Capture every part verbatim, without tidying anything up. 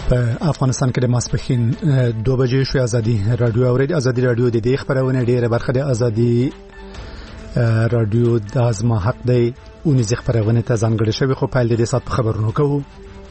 په افغانستان کې د ماسپښین دوه بجې شو. ازادي رادیو اورید ازادي رادیو د دې خبرونه ډیره برخه د ازادي رادیو د ازما حق دی اونې ځخ خبرونه ته ځانګړې شوی. خو په دې سات خبرونه کوو.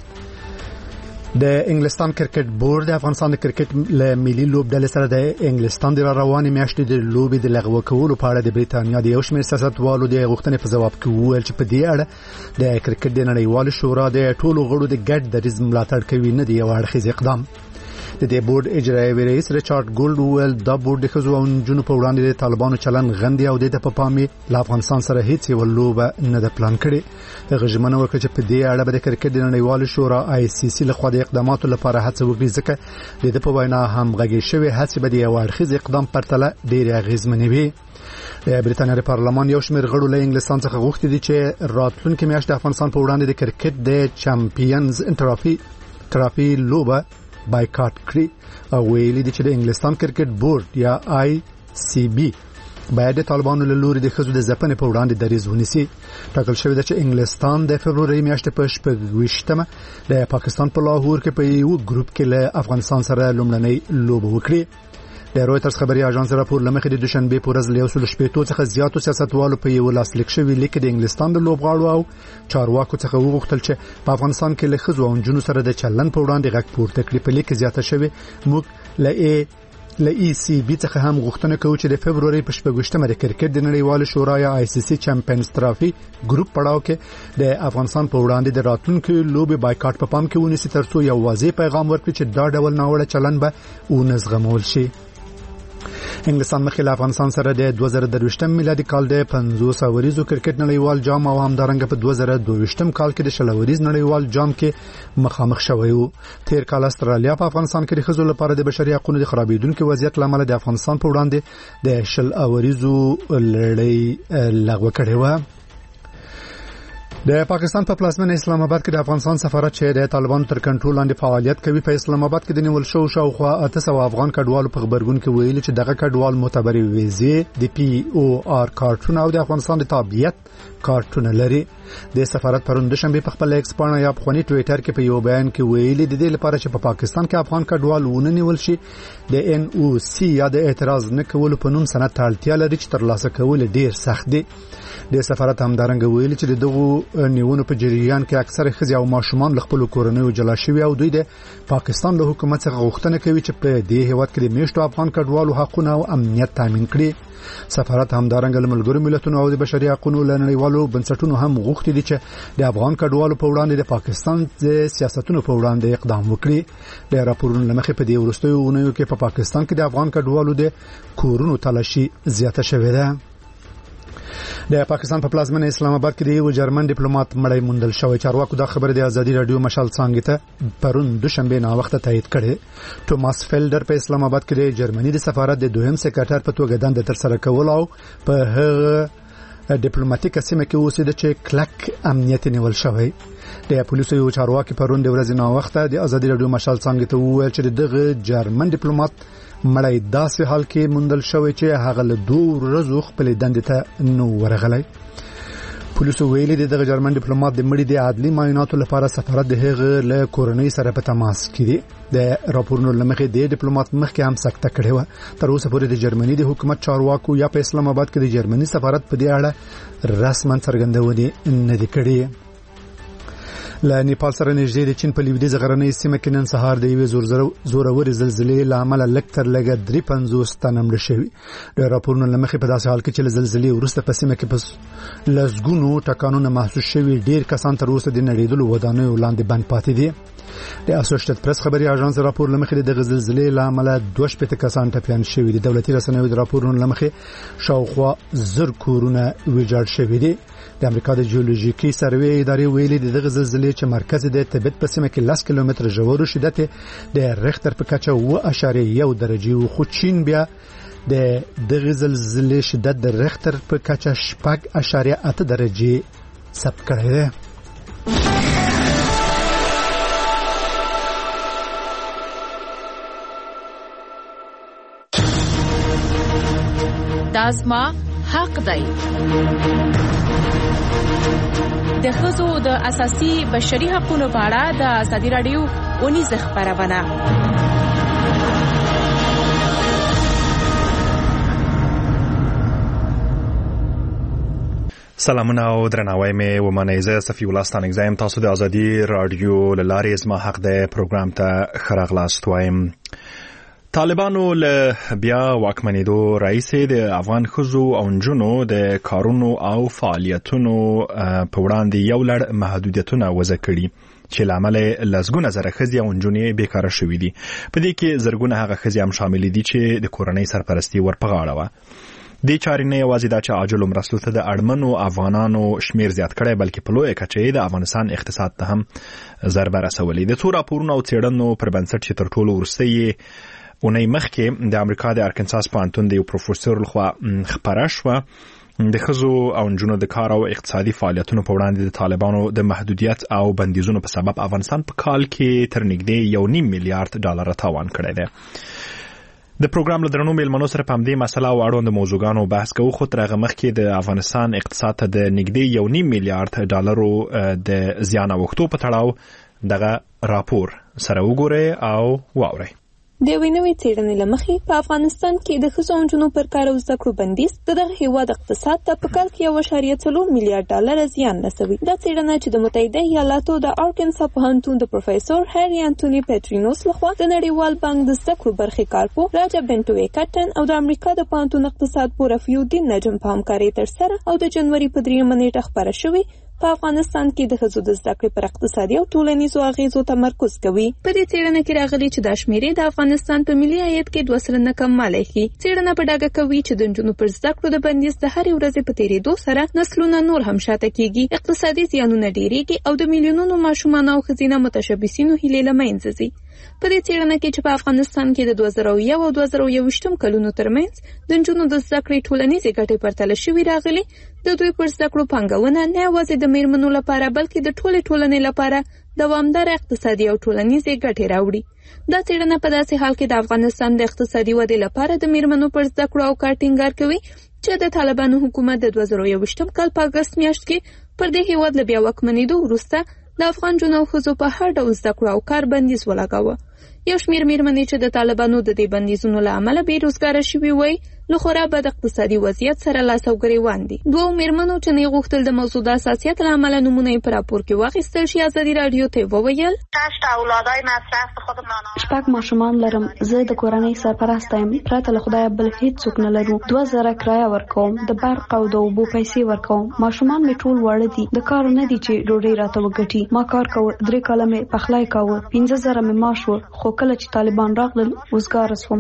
د انګلستان کرکټ بورډ د افغانستان د کرکټ له ملي لوبډلې سره د انګلستان د رواني میاشتې د لوبې د لغوه کولو په اړه د بریتانیا د یو شمېر سیاستوالو د غوښتنې په جواب کې وویل چې په دې اړه د کرکټ د نړیوال شورا د ټولو غړو د ګډ دریځ ملاتړ کوي، نه دی یو اړخیز اقدام. د دې بورډ اجرایي رئیس ریچارډ ګولډ وویل دا بورډ د ښځو او نجونو په وړاندې د طالبانو چلن غندي او د په پامي له افغانستان سره هیڅ یو لوبه نه ده پلان کړې. هغه ژمنه وکړه چې په دې اړه به د کرکټ د نړیوال شورا آی سی سی لخوا د اقداماتو لپاره هڅه وکړي، ځکه د دې په وینا هم غږی شوی هڅې به د یو اړخیز اقدام پرتله ډېرې اغېزمنې وي. د بریتانیا د پارلمان یو شمېر غړو له انګلستان څخه غوښتي دي چې راتلونکي میاشت د افغانستان په وړاندې د کرکټ د چمپیونز ټرافي ټرافي لوبه بایکاټ کړي او ویلي دي چې د انګلستان کرکټ بورډ یا آی سی بی باید د طالبانو له لوري د ښځو د ځپنې په وړاندې دریځ ونیسي. ټاکل شوی ده چې انګلستان د فبروري میاشتې په شپږویشتمه د پاکستان په لاهور کې په یو ګروپ کې له افغانستان سره لومړنۍ لوبه وکړي. د رويټرز خبري اژانس راپور لمخې د دوشنبه په ورځ له یو سل شپږ څخه زیاتو سیاستوالو په یو لاس لیک شوی لیک د انګلستان د لوبغاړو او چارواکو څخه وغوښتل چې په افغانستان کې له ښځو او نجونو سره د چلن په وړاندې غږ پورته کړي. په لیک زیاته شوی موږ له ای له ای سی بی څخه هم غوښتنه کوو چې د فبروري په شپږویشتمه د کرکټ د نړیوال شورا یا آی سی سی چمپیونز ټرافي ګروپ پړاو کې د افغانستان په وړاندې د راتلونکو لوبې بایکاټ په پام کې ونیسي، ترڅو یو واضح پیغام ورکړي چې دا ډول ناوړه چلن به ونزغمول شي. انګلستان مخکې له افغانستان سره د دوه زره درویشتم میلادي کال د پنځوس اوریزو کرکټ نړیوال جام او همدارنګه په دوه زره دویشتم کال کې د شل اوریز نړیوال جام کې مخامخ شوی وو. تیر کال استرالیا په افغانستان کې د ښځو لپاره د بشري حقوقو د خرابېدونکو وضعیت لامل د افغانستان په وړاندې د شل اوریزو لړۍ لغوه کړې و. د پاکستان په پلازمینه اسلام آباد کې د افغانستان سفارت چې د طالبانو تر کنټرول لاندې فعالیت کوي په اسلام آباد کې د نیول شو شاوخوا اته سوه افغان کډوالو په خبرګون کې ویلي چې دغه کډوال معتبرې ویزې د پی او آر کارتونه او د افغانستان د تابعیت کارتونه لري. د سفارت پرون دوشنبه په خپل ایکس پاڼه یا خونی ټوئیټر کې په یو بیان کې ویلي د دې لپاره چې په پا پاکستان کې افغان کډوال ونه نیول شي د ان او سی یا د اعتراض نه کولو په نوم سند ته اړتیا لري چې ترلاسه کول ډیر سخت دي. د سفارت همدارنګه ویلي چې دغه نیونو په جریان کې اکثره ښځې او ماشومان له خپل کورنیو جلا شوي او دوی د پاکستان له حکومت څخه غوښتنه کوي چې په دې هیواد کې د میشتو افغان کډوالو حقوقونه او امنیت تامین کړي. سفارت همدارنګه له ملګرو ملتونو او د بشري حقوقو له نړیوالو بنسټونو هم غوښتي دي چې د افغان کډوالو په وړاندې د پاکستان د سیاستونو په وړاندې اقدام وکړي. د راپورونو لمخې په دې وروستیو اونیو کې په پا پاکستان کې د افغان کډوالو د کورونو تلاشي زیاته شوې ده. د پاکستان په پلازمینه اسلام آباد کې د یو جرمن ډیپلوماټ مړی موندل شوی. چارواکو دا خبر د ازادي رادیو مشال څنګه ته پرون دوشنبه نا وخت تایید کړي. توماس فیلډر په اسلام آباد کې د جرمني د سفارت د دویم سکرټر په توګه دنده تر سره کول او په هغه ډیپلوماټیک سیمه کې اوسېده چې کلک امنیت نیول شوی. د پولیسو یو چارواکي پرون د ورځې نا وخت د ازادي رادیو مشال څنګه ته وویل چې دغه جرمن ډیپلوماټ مړی داسې حال کې موندل شوی چې هغه له دوه ورځو خپل دندې ته نو ورغلی. پولیسو ویلي دغه جرمن ډیپلوماټ د مړي د عادلي معایناتو لپاره سفارت د هغه له کورنۍ سره په تماس کې دی. د راپورونو لمخې د ډیپلوماټ مخکې هم سکته کړې و. تر اوسه پورې د جرمني د حکومت چارواکو یا په اسلام آباد کې د جرمني سفارت په دې اړه رسماً څرګندونې نه دي کړې. له نیپال سره نږدې د چین په لویدیځه غرنۍ سیمه کې نن سهار د یوې زورورې زلزلې له امله لږ تر لږه درې پنځوس تنه مړه شوي. د راپورونو له مخې په داسې حال کې چې له زلزلې وروسته په سیمه کې په لسګونو ټکانونه محسوس شوي، ډېر کسان تر اوسه د نړېدلو ودانیو لاندې بند پاتې دي. د اسوسییټډ پریس خبري اژانس راپور لمخې د زلزلې له امله دوه شپېته کسان ټپيان شوي دي. دولتي رسنیو د راپورونو لمخې شاوخوا زر کورونه ویجاړ شوي دي. د امریکا د جیولوژیکي سروې ادارې ویلي دغه زلزلې چې مرکز د تبت په سیمه کې لس کیلومتره ژور شدت د ریختر په کچه اوه اعشاریه یو درجه او خو چین بیا د دغه زلزلې شدت د ریختر په کچه شپږ اعشاریه اته درجه ثبت کړی دی. دازما حق دی. د ښځو د اساسي بشري حقوقو په اړه د ازادي راډیو ونیزه خبرونه. سلامونه او درناوی مې ومنئ. زه صفي الله ستانکزی یم. تاسو د ازادي راډیو له لارې زما حق د پروګرام ته ښه راغلاست وایم. طالبانو له بیا واکمنېدو راهیسې د افغان ښځو او نجونو د کارونو او فعالیتونو په وړاندې یو لړ محدودیتونه وضع کړي چې له امله لسګونه زره ښځې او نجونې بیکاره شوي دي. په دې کې زرګونه هغه ښځې هم شاملې دي چې د کورنۍ سرپرستي ورپه غاړه وه. دې چارې نه یوازې دا چې عاجلو مرستو ته د اړمنو افغانانو شمیر زیات کړی، بلکې په لویه کچه د افغانستان اقتصاد ته هم ضربه رسولې. د څو راپورونو او څېړنو پر بنسټ چې تر ټولو وروسته یې اونۍ مخکې د امریکا د ارکنساس پوهنتون د یو پروفیسور لخوا خپره شوه، د ښځو او نجونو د کار او اقتصادي فعالیتونو په وړاندې د طالبانو د محدودیت او بندیزونو په سبب افغانستان په کال کې تر نږدې یو نیم میلیارډ ډالر تاوان کړی دی. د پروګرام له درنو میلمنو سره په همدې مسله او اړوند موضوعګانو بحث کوو، خو تر هغه مخکې د افغانستان اقتصاد ته د نږدې یو نیم میلیارډ ډالرو د زیان اوښتو په تړاو دغه راپور سره وګورئ او واورئ. د یوې نوې څېړنې له مخې په افغانستان کې د ښځو او نجونو پر کار او زده کړو بندیز د دغه هېواد اقتصاد ته په کال کې یو اعشاریه څلور میلیارډ ډالره زیان رسوي. دا څېړنه چې د متحده ایالاتو د ارکنسا پوهنتون د پروفیسور هری انټوني پیټرینوس لخوا د نړیوال بانک د زده کړو برخې کارپو راجا بنټوي کټن او د امریکا د پوهنتون اقتصاد پوه رفیع الدین نجم په همکارۍ ترسره او د جنوري په دریمه نیټه خپره شوې په افغانستان کې د ښځو د زده کړې پر اقتصادي او ټولنیزو اغیزو تمرکز کوي. په دې څېړنه کې راغلي چې دا شمیرې د افغانستان په ملي عاید کې دوه سلنه کموالی ښیي. څېړنه په ډاګه کوي چې د نجونو پر زده کړو د بندیز د هرې ورځې په تېرېدو سره نسلونه نور هم شاته کېږي، اقتصادي زیانونه ډېرېږي او د میلیونونو ماشومانو او ښځینه متشبثینو هیلې له منځه ځي. په دې څېړنه کې چې په افغانستان کې د دوه زره یو او دوه زره یوویشتم کلونو ترمنځ د نجونو د زده کړې ټولنیزې ګټې پرتله شوي راغلي، د دوی پر زده کړو پانګونه نه یوازې د میرمنو لپاره بلکې د ټولې ټولنې لپاره دوامداره اقتصادي او ټولنیزې ګټې راوړي. دا څېړنه په داسې حال کې د افغانستان د اقتصادي ودې لپاره د میرمنو پر زده کړو او کار ټینګار کوي چې د طالبانو حکومت د دوه زره یوویشتم کال په اګست میاشت کې پر دې هېواد له بیا واکمنېدو وروسته د افغان نجونو او ښځو په هر ډول زده کړو او کار بندیز ولګاوه. یو شمېر میرمنې چې د طالبانو د دې بندیزونو له امله بېروزګاره شوي وای، له خورا بد اقتصادي وضعیت سره لاس او ګریوان دي. دوو میرمنو چې نه غوښتل د موضوع د حساسیت له امله نومونه یې په راپور کې واخیستل شي، ازادي راډیو ته وویل شپږ ماشومان لرم، زه د کورنۍ سرپرست یم، پرته له خدایه بل هیڅوک نه لرو. دوه زره کرایه ورکوم، د برق او د اوبو پیسې ورکوم، ماشومان مې ټول واړه دي، د کار نه دي چې ډوډۍ راته وګټي. ما کار کوه، درې کاله مې پخلی کاوه، پنځه زره مې معاش و، خو کله چې طالبان راغلل وزګاره شوم.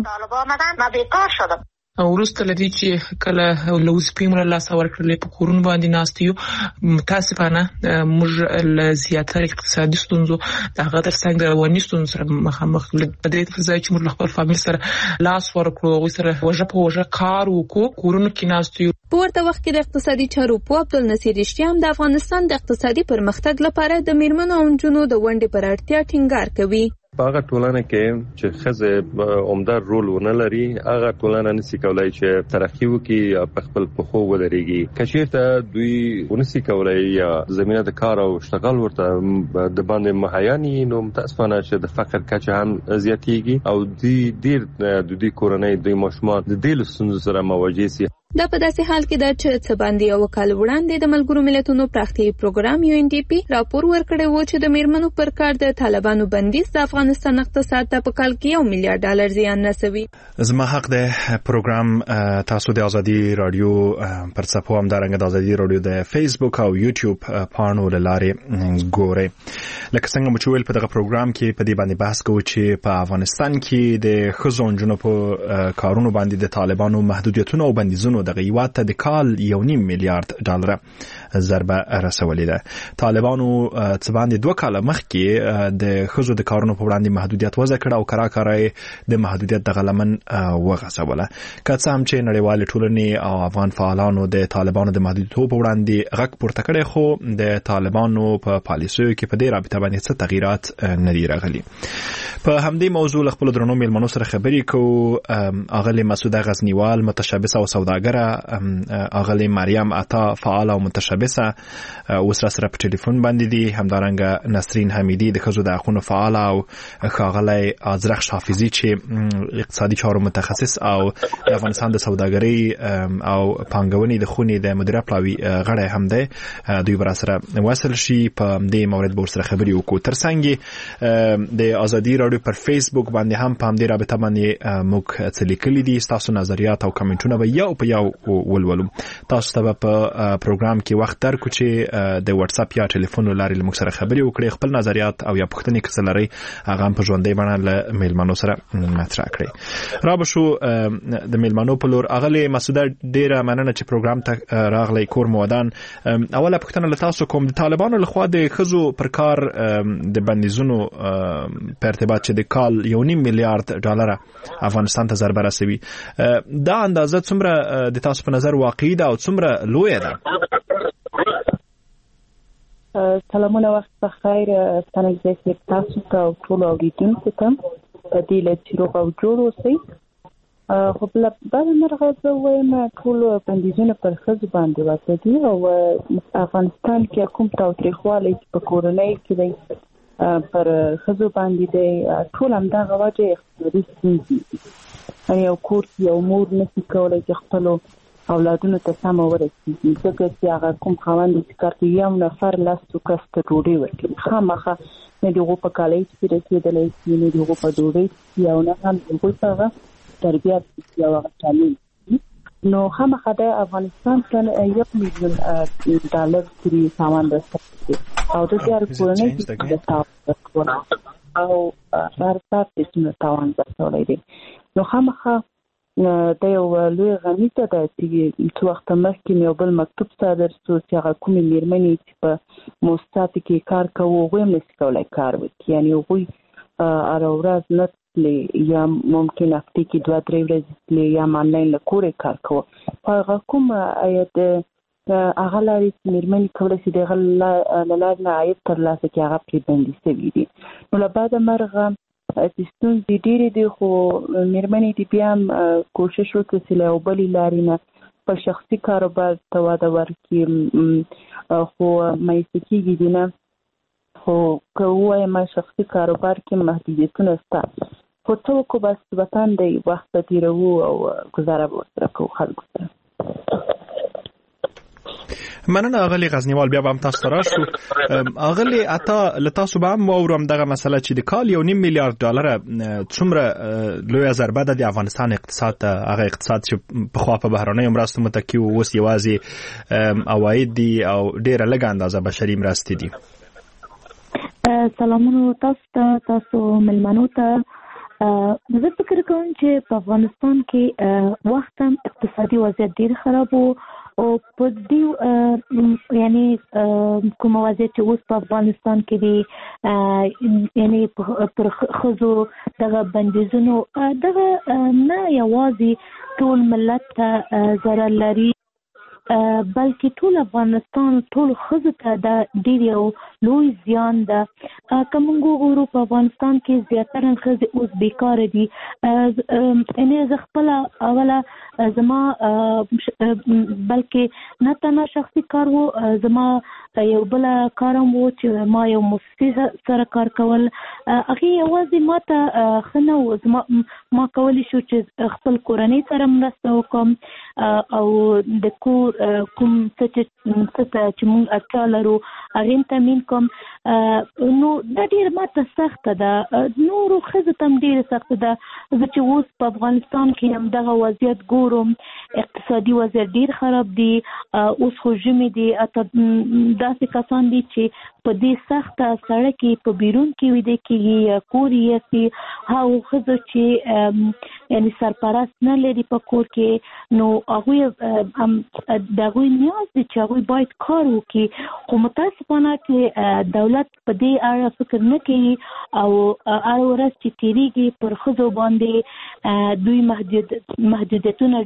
وروسته لدی چې کله لوز پیمره لاس ورکړلې په کورون باندې ناستیو، متاسفانه موږ له زیاتره اقتصادي ستونزو دغه ترڅنګ د رواني ستونزو سره مخامخ په دې ځای چې موږ خپل فامیل سره لاس ورکړو، او سره وجه په وجه کار وکړو، کورونو کې ناستیو. په ورته وخت کې د اقتصادي چارو پوه عبدالنصیر اشتیام د افغانستان د اقتصادي پرمختګ لپاره د میرمنو او نجونو د ونډې پر اړتیا ټینګار کوي. په هغه ټولنه کې چې ښځې عمده رول ونه لري، هغه ټولنه نشي کولای چې ترقی وکړي یا په خپل پښو ودرېږي. که چېرته دوی ونشي کولای یا زمینه د کار او اشتغال ورته د باندې مهیا نه وي، نو متاسفانه چې د فقر کچه هم زیاتېږي او دوی ډېر د دوی کورنۍ دوی ماشومان د دې له ستونزو سره مواجه شي. دا په داسې حال کې ده چې څه باندې یو کال وړاندې د ملګرو ملتونو پراختیایي پروګرام یو ان ډي پی راپور ورکړی و چې د میرمنو پر کار د طالبانو بندیز د افغانستان اقتصاد ته په کال کې یو میلیارډ ډالر زیان رسوي. زما حق د پروګرام تاسو د ازادي رادیو پر څپو همدارنګه د ازادي رادیو د فیسبوک او یوټیوب پاڼو له لارې ګورئ. لکه څنګه مو چې ویل، په دغه پروګرام کې په دې باندې بحث کوو چې په افغانستان کې د ښځو او نجونو په کارونو باندې د طالبانو محدودیتونه او بندیزونه دغه هیواد ته د کال یو نیم میلیارډ ډالر ضربه رسولې ده. طالبانو څه باندې دوه کاله مخکې د ښځو د کارونو په وړاندې محدودیت وضع کړ او کرا کرا د محدودیت دغه لمن وغځوله. که څه هم چې نړیوالې ټولنې او افغان فعالانو د طالبانو د محدودیتونو په وړاندې غږ پورته کړی، خو د طالبانو په پالیسیو کې په دې رابطه باندې څه تغیرات نه دي راغلي. په همدې موضوع له خپلو درنو میلمنو سره خبرې کوو. اغلې مسعود غزنیوال، متشبث او سوداګر سوداګره اغلی مریم عطا فعال او متشبثه اوس را سره په ټلیفون باندې دي، همدارنګه نسرین حمیدی د ښځو د حقونو فعال او ښاغلی ازرخ حافظي چې اقتصادي چارو متخصص او د افغانستان د سوداګرۍ او پانګونې د خونې د مدیره پلاوي غړی هم دی. دوی بر سره وصل شي په دې مورد به سره خبري وکړو. ترڅنګ د ازادي رادیو پر فیسبوک باندې هم په دې رابطه باندې موږ څه لیکلي دي، تاسو نظریات او کمنټونه به یو په یو ولولو. تاسو ته په پروګرام کې وخت درکو چې د واتس اپ یا ټلیفون لارې موږ سره خبري وکړي، خپل نظریات او یا پوښتنې کړئ لري هغه په ژوندۍ باندې له میلمنو سره مطرح کړئ. را به شو د میلمنو په لور. اغلی مسعوده ډیره مننه چې پروګرام ته راغلی. کور مودان اوله پوښتنه له تاسو کوم، د طالبانو لخوا د ښځو پر کار د بندیزونو په ارتباط چې د کال یو نیم میلیارډ ډالر افغانستان ته ضربه رسوي، دا اندازه څومره د تاسو په نظر واقعي ده او څومره لویه ده؟ سلامونه، وخت بخیر. ستنګ تاسو ته او ټول اوریدونکو ته په دې لچ روغ او جوړ اوسئ. خو بل بل مرغه زه وایم ټول بندیزونه پر ښځو باندې واقع دي او افغانستان کې کوم تاوتریخوالی چې په کورنۍ کې دی پر ښځو باندې دی، ټول همدغه وجه اقتصادي ستونزې دي. یو کور کې یو مور نشي کولی چې خپلو اولادونو ته سمه ورسېږي، ځکه چې هغه کوم خاوند چې کار کوي یو نفر لسو کس ته ډوډۍ ورکوي، خامخا نه د هغو په کالیو کې رسېدلی شي، نه د هغو په ډوډۍ کې او نه هم د هغوی په هغه تربیت یا هغه تعلیم. نو خامخا د افغانستان څخه یو میلیون ډالر پورې سامان رسېږي او د دې هر کورنۍ کې د تاوان او هر څه چې تاوان رسولی دی. نو خامخا د یو لوی غمیزه ده چې څو وخت مخکې یو بل مکتوب صادر شو چې هغه کومې میرمنې چې په مؤسساتو کې کار کوي هغوی هم نشي کولی کار وکړي، یعنې هغوی هره ورځ نه تللی یا ممکن هفتې کې دوه درې ورځې تللی یا آنلاین له کوره کار کوي. په هغه کوم عاید هغه لارې چې میرمنې کولی شي د هغه له لارې نه عاید ترلاسه کړي هغه پرې بندي شوي دي. نو له بعده مرغه چې ستونزې ډېرې دي، خو میرمنې دې بیا هم کوشش وکړي چې له یو بلې لارې نه خپل شخصي کاروبار ته وده ورکړي. خو مایسته کېږي دي نه، خو که ووایم شخصي کاروبار کې محدودیتونه شته، خو څه وکړو بس وطن دی، وخت به تېروو او ګزاره به ورسره کوو خلکو سره. مننه اغلی غزنیوال. بیا به هم تاسو ته راشو. اغلی عطا له تاسو به هم واورم دغه مسله چې د کال یو نیم میلیارډ ډالر څومره لویه ضربه ده د افغانستان اقتصاد ته، هغه اقتصاد چې پخوا په بهرنیو مرستو متکي و، اوس یوازې عواید دي او ډېره لږه اندازه بشري مرستې دي. سلامونه تاسو ته، تاسو ملمنو ته. زه فکر کوم چې په افغانستان کې وخت هم اقتصادي وضعیت ډېر خراب و او په دې یعنی کوم وضعیت چې اوس په افغانستان کې دی، یعنی پر ښځو دغه بندیزونو دغه نه یوازې ټول ملت ته ضرر لري بلکې ټول افغانستان ټول ښځو ته دا ډېر یو لوی زیان ده. که موږ وګورو په افغانستان کې زیاتره ښځې اوس بیکاره دي. یعنې زه خپله اوله زما بلکې نه تنها شخصي کار و، زما یو بله کار هم و چې ما یو مؤسسې سره کار کول، هغې یوازې ما ته ښه نه و. زما ما کولی شو چې خپل کورنۍ سره مرسته وکړم او د کور کوم څه چې موږ اړتیا لرو هغې هم تامین کوم. نو دا ډېره ما ته سخته ده، نورو ښځو ته هم ډېره سخته ده. زه چې اوس په افغانستان کې همدغه وضعیت ګورم، اقتصادي وضعیت ډېر خراب دی. اوس خو ژمي دی، داسې کسان دي چې په دې سخته سړه کې په بیرون کې ویده کېږي یا کور یې یخي. هغو ښځو چې یعنې سرپرست نه لري په کور کې، نو هغوی د هغوی نیاز دی چې هغوی باید کار وکړي، خو متاسفانه چې دولت په دې اړه فکر نه کوي او هر ورځ چې تېرېږي پر ښځو باندې دوی محدودیتونه ډېروي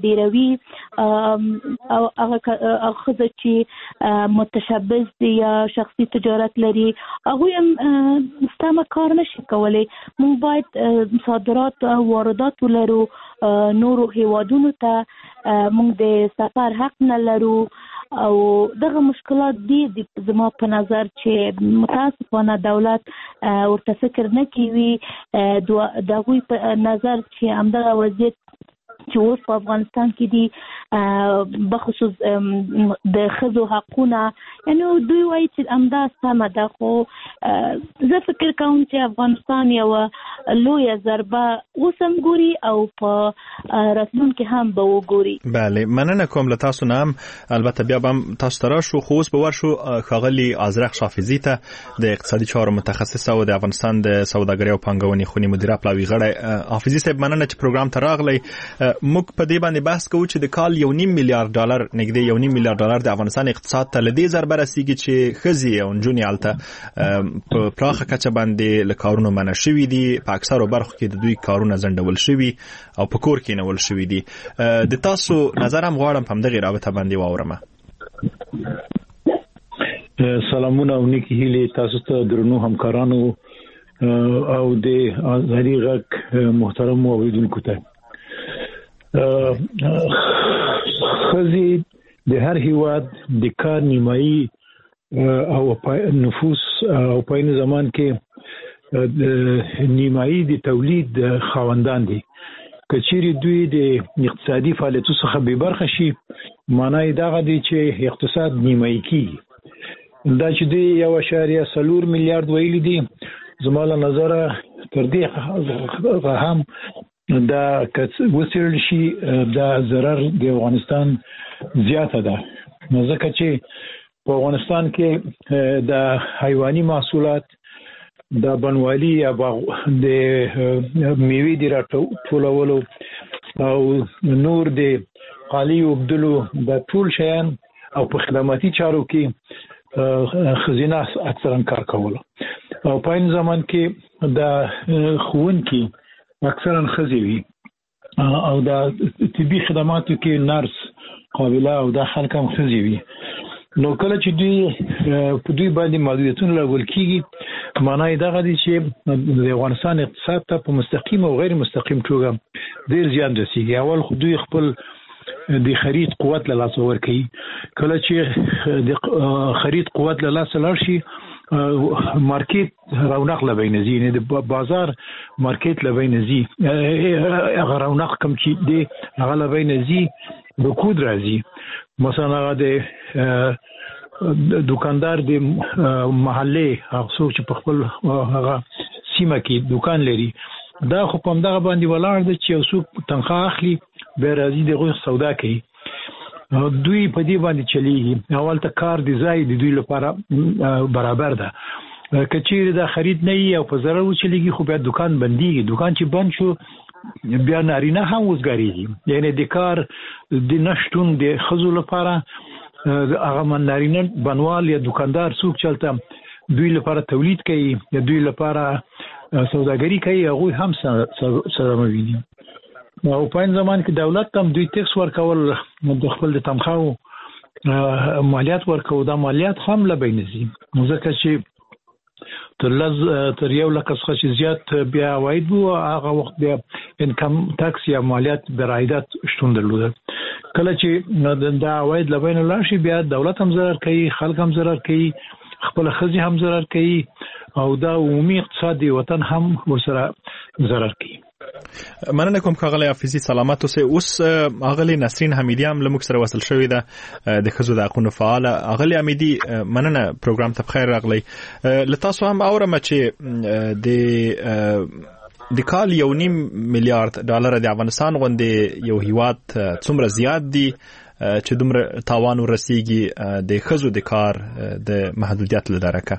دي او هغه خزه چې متشبث دي یا شخصي تجارت لري هغه هم ستامه کار نشي کولای. موږ باید صادرات او واردات ولرو نورو هیوادونو ته، موږ د سفر حق نه لرو او دغه مشکلات دي زما په نظر چې متاسفانه دولت ورته فکر نه کوي. د هغوی په نظر چې همدغه وضعیت چې اوس په افغانستان کې دي بخصوص د ښځو حقونه، یعنی دوی وایي چې همدا سمه ده، خو زه فکر کوم چې افغانستان یوه لویه ضربه اوس هم ګوري او په راتلونکي هم به وګوري. بله، مننه کوم له تاسو نه. هم البته بیا به هم تاسو ته راشو، خو اوس به ورشو ښاغلي آذرخ شافزي ته د اقتصادي چارو متخصص او د افغانستان د سوداګرۍ او پانګونې خونې مدیره پلاوي غړی. حافظي صاحب مننه چې پروګرام ته راغلی. موږ په دې باندې بحث کوو چې د کال یو نیم میلیارډ ډالر نږدې یو نیم میلیارډ ډالر د افغانستان اقتصاد ته له دې ضربه رسیږي چې ښځې او نجونې هلته په پراخه کچه باندې له کارونو منع شوي دي. په اکثرو برخو کې د دوی کارونه ځنډول شوي او په کور کې نول شوي دي. د تاسو نظر هم غواړم په همدغې رابطه باندې واورم. سلامونه او نیکی هیلې تاسو ته درنو همکارانو او د ازادي غږ محترم اوریدونکو ته. خزي د هر هیواد د کار نیمایي او نفوس او په این زمان کې نیمایي د تولید خاوندان دي. کچېری دوی د اقتصادي فعالیتو څخه به برخه شي، معنی دا غدي چې اقتصاد نیمایي کیږي. دا چې دی یو اشاریه څلور میلیارډ ویلي دي، زموږ نظر تر دې هم دا وسیل شي دا ضرر د افغانستان زیاته ده. ځکه چې په افغانستان کې د حیواني محصولات، د بنوالي یا د میوې د راټولولو او نور د قالي وبدلو د ټول شیان او په خدماتي چارو کې خزینه اکثرا کار کوله. او په این زمان کې د ښوونکي اکثرا ښځې وي او د طبي خدماتو کې نرس قابله او د خلک هم ښځې وي. نو کله چې دوی په دوی باندې محدودیتونه لګول کېږي، معنی دا غدي چې د افغانستان اقتصاد ته په مستقیم او غیر مستقیم توګه ډیر زیان رسیږي. اول خو دوی خپل د خرید قوت له لاسه ورکوي. کله چې د خرید قوت له لاسه لاړ شي، مارکیټ رونق لبینزي، نه د بازار مارکیټ لبینزي، هغه رونق کم چې دی هغه لبینزي رکود راځي. مثلا هغه د دکاندار د محله هغه څوک چې په خپل هغه سیمه کې دکان لري، دا خو په همدغه باندې ولاړ دی چې یو څوک تنخواه اخلي بیا راځي دغه سودا کوي. دوی په دې باندې چلیږي. اول ته کار دی ځای د دوی لپاره برابر ده. کچېر دا خرید نه او په ضرر وچلیږي، خو بیا دکان بنديږي. دکان چې بند شو بیا نارینه هم وزګاریږي، یعنی د کار د نشټون د خزو لپاره هغه من نارینه بنوال یا دکاندار څوک چلته دوی لپاره تولید کوي یا دوی لپاره سوداګری کوي، هغه هم سره مویني. او په این زمان کې دولت هم دوی ټیکس ورکول، د خپل د تنخواه مالیات ورکول، دا مالیات هم لبینځي. ځکه چې تر لز تر یو لک څخه چې زیات بیا عواید وو، هغه وخت بیا انکم ټاکس یا مالیات برایدات شتون درلوده. کله چې دا عواید لبین لاړ شي، بیا دولت هم ضرر کوي، خلک هم ضرر کوي، خپل خزي هم ضرر کوي او دا عمومي اقتصادي وطن هم ورسره ضرر کوي. مننه کوم ښاغلی حافظي، سلامت اوسئ. اوس ښاغلی نسرین حمیدي هم له موږ سره وصل شوې ده، د ښځو د حقونو فعاله. ښاغلی حمیدي مننه، پروګرام ته بخیر راغلی. له تاسو هم اورم چې د د کال یو نیم میلیارډ ډالر د افغانستان غوندې یو هیواد څومره زیات دي چې دومره تاوان ورسیږي د ښځو د کار د محدودیت له درکه.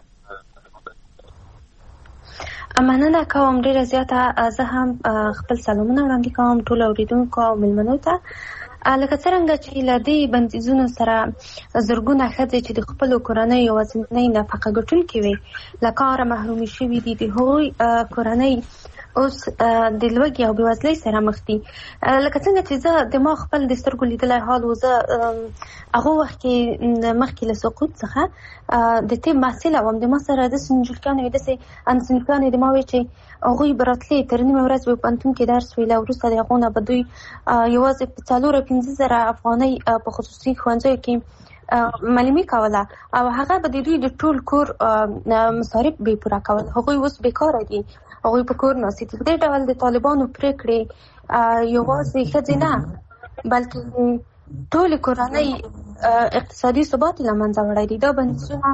مننه کوم ډیره زیاته. زه هم خپل سلامونه وړاندې کوم ټول اوریدونکو او مېلمنو ته. لکه څرنګه چې له دې بندیزونو سره زرګونه ښځې چې د خپلو کورنۍ یوازینۍ نفقه ګټونکې وي له کاره محرومې شوي دي، د هغوی کورنۍ اوس د لوږې او بېوزلۍ سره مخ دي. لکه څنګه چې زه د ما خپل د سترګو لیدلی حال و، زه هغه وخت کې مخکې له سقوط څخه د طب محصله وم. د ما سره داسې نجونکیانې وې، داسې همصنفیانې د ما وې چې هغوی به راتلې تر نیمه ورځ به په پوهنتون کې درس ویله، وروسته د هغو نه به دوی یوازې په څلور پنځه زره افغانۍ په خصوصي ښوونځیو کې معلمي کوله او هغه به د دوی د ټول کور مصارف به پوره کول. هغوی اوس بیکاره دي، هغوی په کور ناست دي. په دې ډول د طالبانو پرېکړې یوازې ښځې نه بلکې ټولې کورنۍ اقتصادي ثبات له منځه وړی دي. دا بندیزونه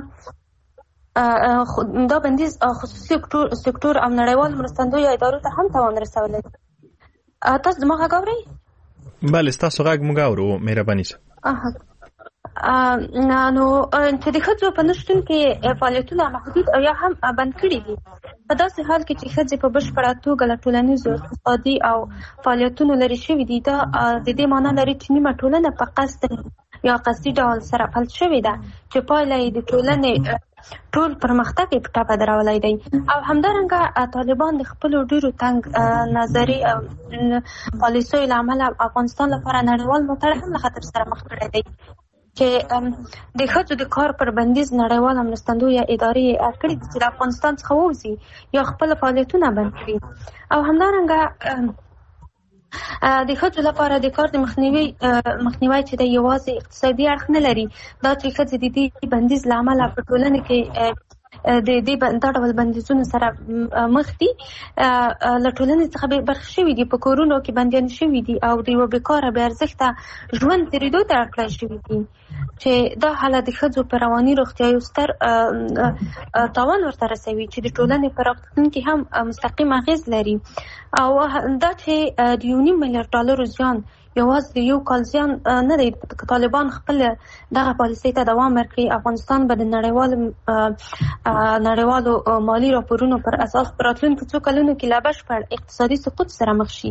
دا بندیز خصوصي سکتور او نړیوال مرستندویو ادارو ته هم تاوان رسولی. تاسو زما غږ اورئ؟ بله، ستاسو غږ موږ اورو. مهرباني شه. نو چې د ښځو په نشتون کې فعالیتونه محدود او یا هم بند کړي دي، په داسې حال کې چې ښځې په بشپړه توګه له ټولنیزو اقتصادي او فعالیتونو لرې شوي دي، دا د دې معنا لري چې نیمه ټولنه په قصد یا قصدي ډول سره فلج شوې ده چې پایله یې د ټولنې ټول پرمختګ یې په ټاپه درولی دی. او همدارنګه طالبان د خپلو ډېرو تنګ نظري پالیسیو له امله افغانستان لپاره نړیوال ملاتړ هم له خطر سره مخ کړی دی چې د ښځو د کار پر بندیز نړیواله مرستندویه ادارې کړي دي چې د افغانستان څخه ووځي یا خپل فعالیتونه بند کړي. او همدارنګه د ښځو لپاره د کار د مخنیوي مخنیوی چې د یوازې اقتصادي اړخ نه لري، دا چې ښځې د دې بندیز له امله په ټولنه کې د دې دا ډول بندیزونو سره مخ دي، له ټولنې څخه بې برخې شوي دي، په کورونو کې بندیان شوي دي او د یوه بېکاره بې ارزښته ژوند تېرېدو ته اړ کړی شوي دي چې دا حالت د ښځو په رواني روغتیا یو ستر تاوان ورته رسوي چې د ټولنې په راتلونکي هم مستقیم اغېز لري. او دا چې د یو نیم میلیارډ ډالرو زیان یوازې د یو کال زیان نه دی. طالبان خپل دغه پالیسۍ ته دوام ورکړي، افغانستان به د نړیوالو نړیوالو مالي راپورونو پر اساس په راتلونکو څو کلونو کې له بشپړ اقتصادي سقوط سره مخ شي.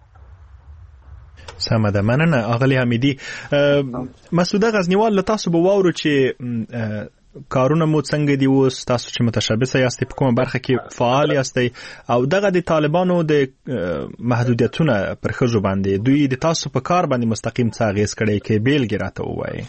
سمه ده، مننه اغلی حمیدي. مسعوده غزنیوال، له تاسو به واورو چې کارونه مو څنګه دي اوس، تاسو چې متشبثه یاستئ په کومه برخه کې فعال یاستئ، او دغه د طالبانو د محدودیتونه پر ښځو باندې دوی د تاسو په کار باندې مستقیم څه اغېز کړی کې بیلګې راته ووایئ؟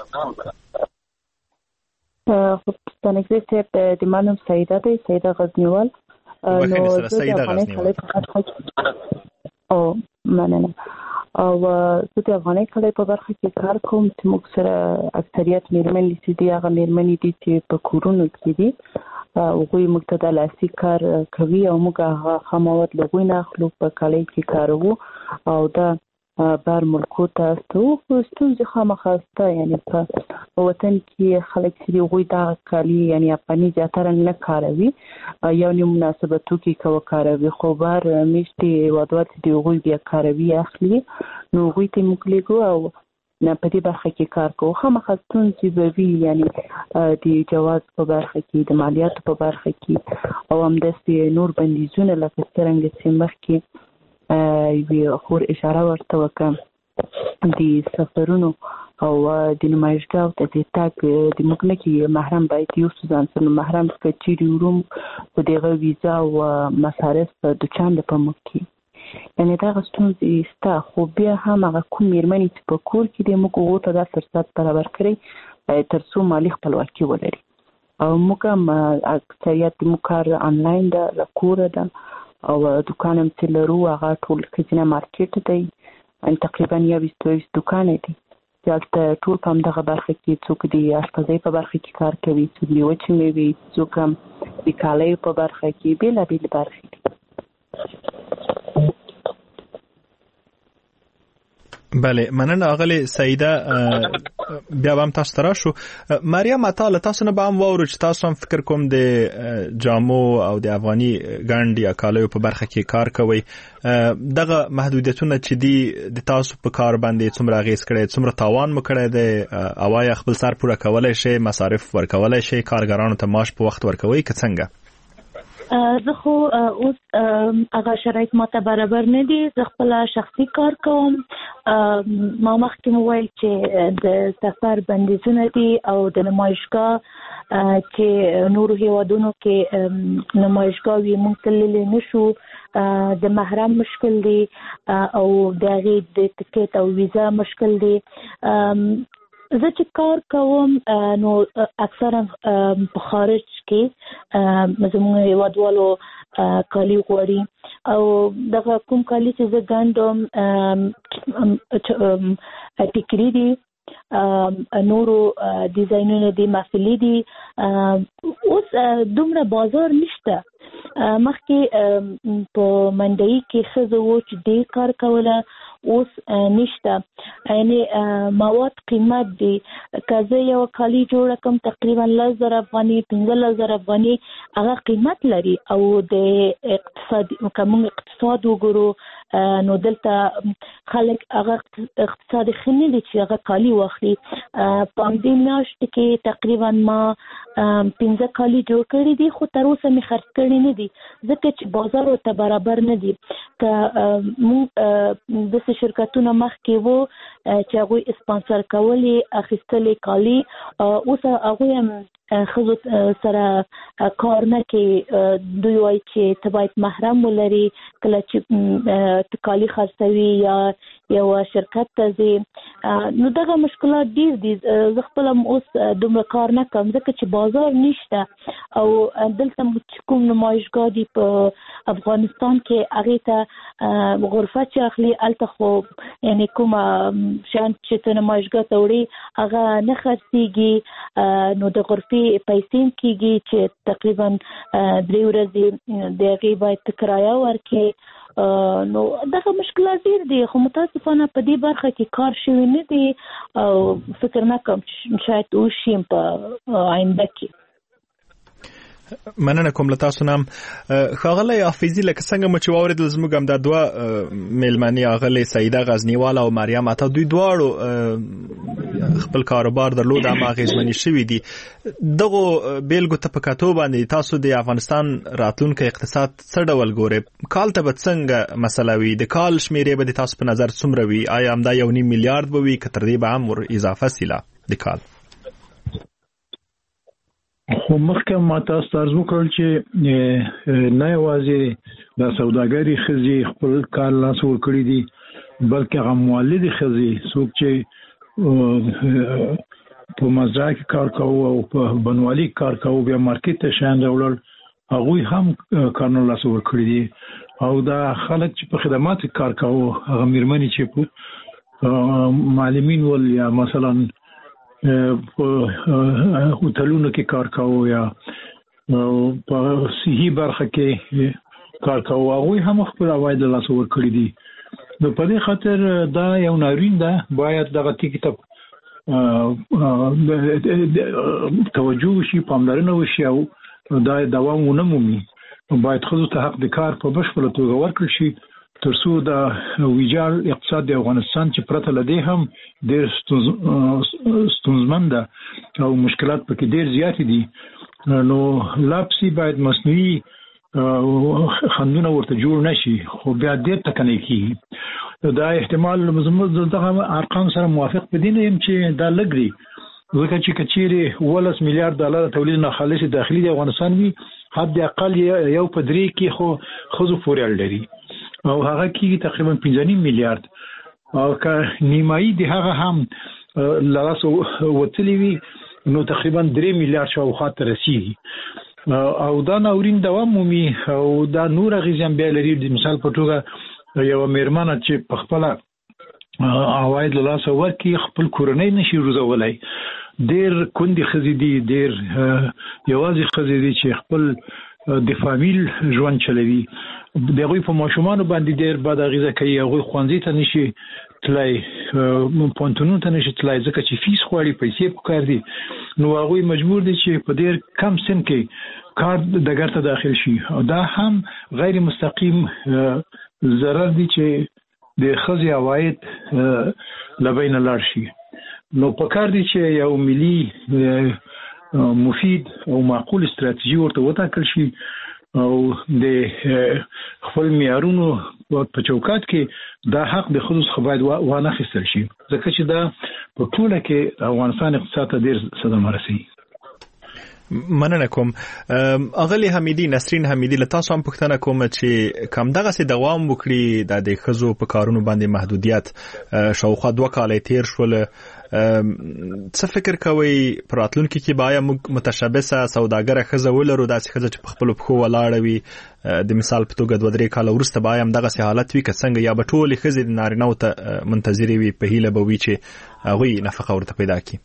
خب ستانګزی صاحب، د ما نوم سعیده دی، سعیده غزنیوال. بخښنې سره سعیده غزنیوال. او مننه. او زه د افغاني کلي په برخه کې کار کوم چې موږ سره اکثریت میرمنې چې دي هغه میرمنې دي چې په کورونو کې دي، هغوی موږ ته د لاسي کار کوي او موږ هغه خامواد له هغوی نه اخلو، په کلي کې کاروو او دا بهر ملکو ته استوو. خو ستونزې خامخا شته، یعنې په وطن کې خلک چې دي هغوی دغه کالي یعنې افغاني زیاتره نه کاروي، یو نیم مناسبتو کې که وکاروي، خو بهر میشتې هېوادوال چې دي هغوی بیا کاروي اخلي، نو هغوی ته موږ لیږو او په دې برخه کې کار کوو. خامخا ستونزې به وي، یعنې د جواز په برخه کې، د مالیاتو په برخه کې او همداسې نور بندیزونه لکه څرنګه چې مخکې یوې خور اشاره ورته وکړه د سفرونو او د نمایشګاو ته د تګ د موږ نه کې محرم باید یوسو ځان سره محرم که چیرې ورو په دغه ویزا او مصارف دوچان د په موږ کې، یعنې دغه ستونزې شته. خو بیا هم هغه کوم میرمنې چې په کور کې دي موږ هغو ته دا فرصت برابر کړی تر څو مالي خپلواکي ولري. او موږ هم اکثریت د موږ کار آنلاین ده، له کوره ده او دکان هم چې لرو هغه ټول ښځینه مارکیټ دی، تقریبا یو ویشت دوه ویشت دکانې دي چې هلته ټول په همدغه برخه کې څوک د اشپزۍ په برخه کې کار کوي، څوک د وچې مېوې، څوک هم د کالیو په برخه کې، بېلابېلې برخې دي. بله، مننه اغلی سعیده. بیا به هم تاسو ته راشو. مریم عطا، له تاسو نه به هم واورو چې تاسو هم فکر کوم د جامو او د افغاني ګنډ یا کالیو په برخه کې کار کوئ، دغه محدودیتونه چې دي د تاسو په کار باندې څومره اغېز کړی، څومره تاوان مو کړی دی؟ او آیا خپل سر پوره کولی شئ، مصارف ورکولی شئ، کارګرانو ته معاش په وخت ورکوئ که څنګه؟ زه خو اوس هغه شرایط ماته برابر نه دي. زه خپل شخصي کار کوم. ما مخکې مو ویل چې د سفر بندیزونه دي او د نمایشګاه چې نورو هیوادونو کې نمایشګاه وي موږ تللی نشو. د محرم مشکل دی او د هغې د ټکټ او ویزا مشکل دی. زه چې کار کوم نو اکثرا په خارج کې زموږ هیوادوالو کالي غواړي او دغه کوم کالي چې زه ګنډم ټیکري دي، نورو ډیزاینونه دي، محفلي دي. اوس دومره بازار نشته. مخکې په منډۍ کې ښځه وو چې ډېر کار کوله، اوس نشته. یعنی مواد قیمت دي. که زه یو کالي جوړه کړم تقریبا لس زره افغاني پنځلس زره افغاني هغه قیمت لري او د اقتصاد که موږ اقتصاد وګورو نو دلته خلک هغه اقتصاد ښه نه دي چې هغه کالي واخلي. په همدې میاشت کې تقریبا ما پنځه کالي جوړ کړي دي خو تر اوسه مې خرڅ کړي نه دي ځکه چې بازار ورته برابر نه دي. که موږ داسې شرکتونه مخکې وو چې هغوی اسپانسر کولې اخیستلې کالي، اوس هغوی هم ښځو سره کار نه کوي. دوی وایي چې ته باید محرم ولري کله چې ته کالي خرڅوي یا یو شرکت ته ځې. نو دغه مشکلات ډېر دي. زه خپله اوس دومره کار نه کوم ځکه چې بازار نشته او دلته چې کوم نمایشګاه دي په افغانستان کې هغې ته غرفه چې اخلي هلته خو یعنې کومه شیان چې ته نمایشګاه ته وړې هغه نه خرڅېږي. نو د غرفې پیسې هم کېږي چې تقریبا درې ورځې د هغې باید ته کرایه ورکړې. نو دغه مشکلات ډېر دي خو متاسفانه په دې برخه کې کار شوی نه دی او فکر نه کوم چې شاید وشي په آینده کې. مننه کوم له تاسو نه. ښاغلی حافظي لکه څنګه مو چې واورېدل زموږ هم دا دوه میلمنې ښاغلې سعیده غزنیواله او مریم عطا دوی دواړو خپل کاروبار درلود هم اغېزمنې شوي دي. دغو بیلګو ته په کتو باندې تاسو د افغانستان راتلونکی اقتصاد څه ډول ګورئ؟ کال ته به څنګه مسله وي؟ د کال شمیرې به د تاسو په نظر څومره وي؟ آیا همدا یو نیم میلیارډ به وي که تر دې به هم ور اضافه سي لا د کال؟ خو مخکې ما تاسو ته عرض وکړل چې نه یوازې د سوداګري ښځې خپل کار لاس ورکړي دي بلکې هغه مولدې ښځې څوک چې په مزرعه کې کار کوو او په بنوالي کار کوو بیا مارکیټ ته شیان راوړل هغوی هم کارونه لاس ورکړي دي. او دا خلک چې په خدماتو کې کار کوو هغه میرمنې چې په معلمین ول یا مثلا په هوټلونو کې کار کوو یا په صحي برخه کې کار کوو هغوی هم خپل عواید له لاسه ورکړي دي. نو په دې خاطر دا یو ناورین ده. باید دغه ټکي ته توجه وشي، پاملرنه وشي او دا دوام ونه مومي. باید ښځو ته حق د کار په بشپړه توګه ورکړل شي تر څو د ویجاړ اقتصاد د افغانستان چې پرته له دې هم ډېر ستونزمن ده او مشکلات پکې ډېر زیات دي. نو لاپسي باید مصنوعي خندونه ورته جوړ نشي خو بیا ډېر ټکنی کېږي. دا احتمال زموږ دغه ارقام سره موافق په دې نه یم چې دا لږ دي ځکه چې که چیرې اوولس میلیارډ ډالر تولید ناخالص داخلي د افغانستان وي حد اقل یو په درې کې خو ښځو پورې اړه لري او هغه کې تقریبا پنځه نیم میلیارډ او که نیمایي د هغه هم له لاسه وتلي وي نو تقریبا درې میلیارډ شاوخوا ته رسیږي او دا ناورین دوام مومي او دا نور اغېزې هم بیا لري. د مثال په توګه یوه میرمنه چې په خپله عواید له لاسه ورکړي خپل کورنۍ نشي روزولی. ډېر کندې ښځې دي، ډېر یوازې ښځې دي چې خپل د فامیل ژوند چلوي. د هغوی په ماشومانو باندې ډېر بد اغېزه کوي. هغوی ښوونځي ته نشي تللی، پوهنتونونو ته نشي تللی ځکه چې فیس غواړي، پیسې پکار دي. نو هغوی مجبور دي چې په ډېر کم سن کې کار ډګر ته داخل شي او دا هم غیر مستقیم ضرر دي چې د ښځې عواید له بینه لاړ شي. نو پکار دي چې یو ملي مفید او معقول استراتیژي ورته وټاکل شي او د خپل معیارونو په چوکاټ کې دا حق د خصوص خبرې وانه خستل شي ځکه چې دا په ټوله کې افغانستان اقتصاد ته ډیر صدمه رسي. مننه کوم. اغلی حمیدی نسرین حمیدی له تاسو هم پوښتنه کوم چې کوم دغه سي دوام وکړي د خزو په کارونو باندې محدودیت شاوخوا دوه کال تیر شول، څه فکر کوي پراتلونکو کې باید موږ متشابهه سوداګر خزه ولرو داسې خزه چې په خپل پخو ولاړ وي د مثال په توګه دوه درې کال ورسته باید دغه سي حالت وي که څنګه یا به ټول خزه د نارینه او ته منتظر وي په هیله به وي چې هغه نفقه ورته پیدا کړي.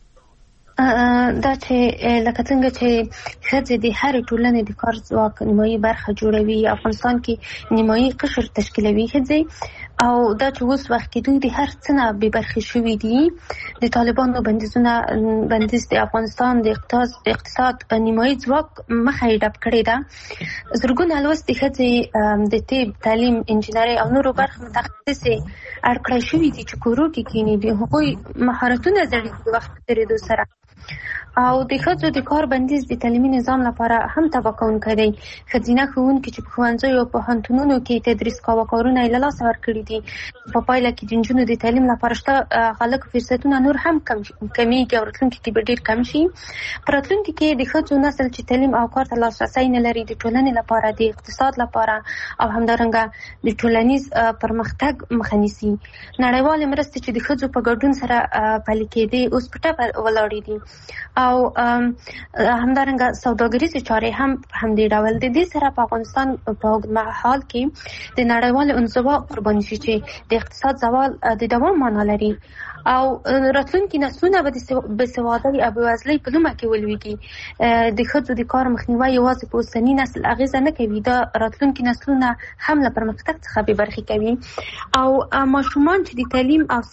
دا چې لکه څنګه چې ښځې د هرې ټولنې د کار ځواک نیمایي برخه جوړوي، افغانستان کې نیمایي قشر تشکیلوي ښځې، او دا چې اوس وخت کې دوی د هر څه نه بې برخې شوي دي. د طالبانو بندیزونه بندیز د افغانستان د اقتصاد نیمایي ځواک مخه یې ډب کړې ده. زرګونه لوستې ښځې د طب، تعلیم، انجینرۍ او نورو برخو متخصصې اړ کړای شوي دي چې کورو کې کینی دي. هغوی مهارتونه زده د وخت په تېرېدو سره او د ښځو د کار بندیز د تعلیمي نظام لپاره هم تباه کوونکی دی. ښځینه ښوونکي چې په ښوونځیو او پوهنتونونو کې تدریس کاوه کارونه یې له لاسه ورکړي دي. په پایله کې د نجونو د تعلیم لپاره شته غلط فرصتونه نور هم کمیږي او راتلونکي کې به ډېر کم شي. په راتلونکي کې د ښځو نسل چې تعلیم او کار ته لاسرسی نه لري د ټولنې لپاره، د اقتصاد لپاره او همدارنګه د ټولنیز پرمختګ مخه نیسي. نړیوالې مرستې چې د ښځو په ګډون سره پلي کېدې اوس په ټپه ولاړې دي او همدارنګه سوداګریزې چارې هم همدې ډول د دې سره په افغانستان په اوږدمهال کې د نړیوالې انزوا قرباني شي چې د اقتصاد زوال د دوام معنا لري او راتلونکي نسلونه به د بېسوادۍ او بېوزلۍ په لومه کې ولویږي. د ښځو د کار مخنیوی یوازې په اوسني نسل اغېزه نه کوي، دا راتلونکي نسلونه هم له پرمختګ څخه بې برخې کوي. او ماشومان چې د تعلیم او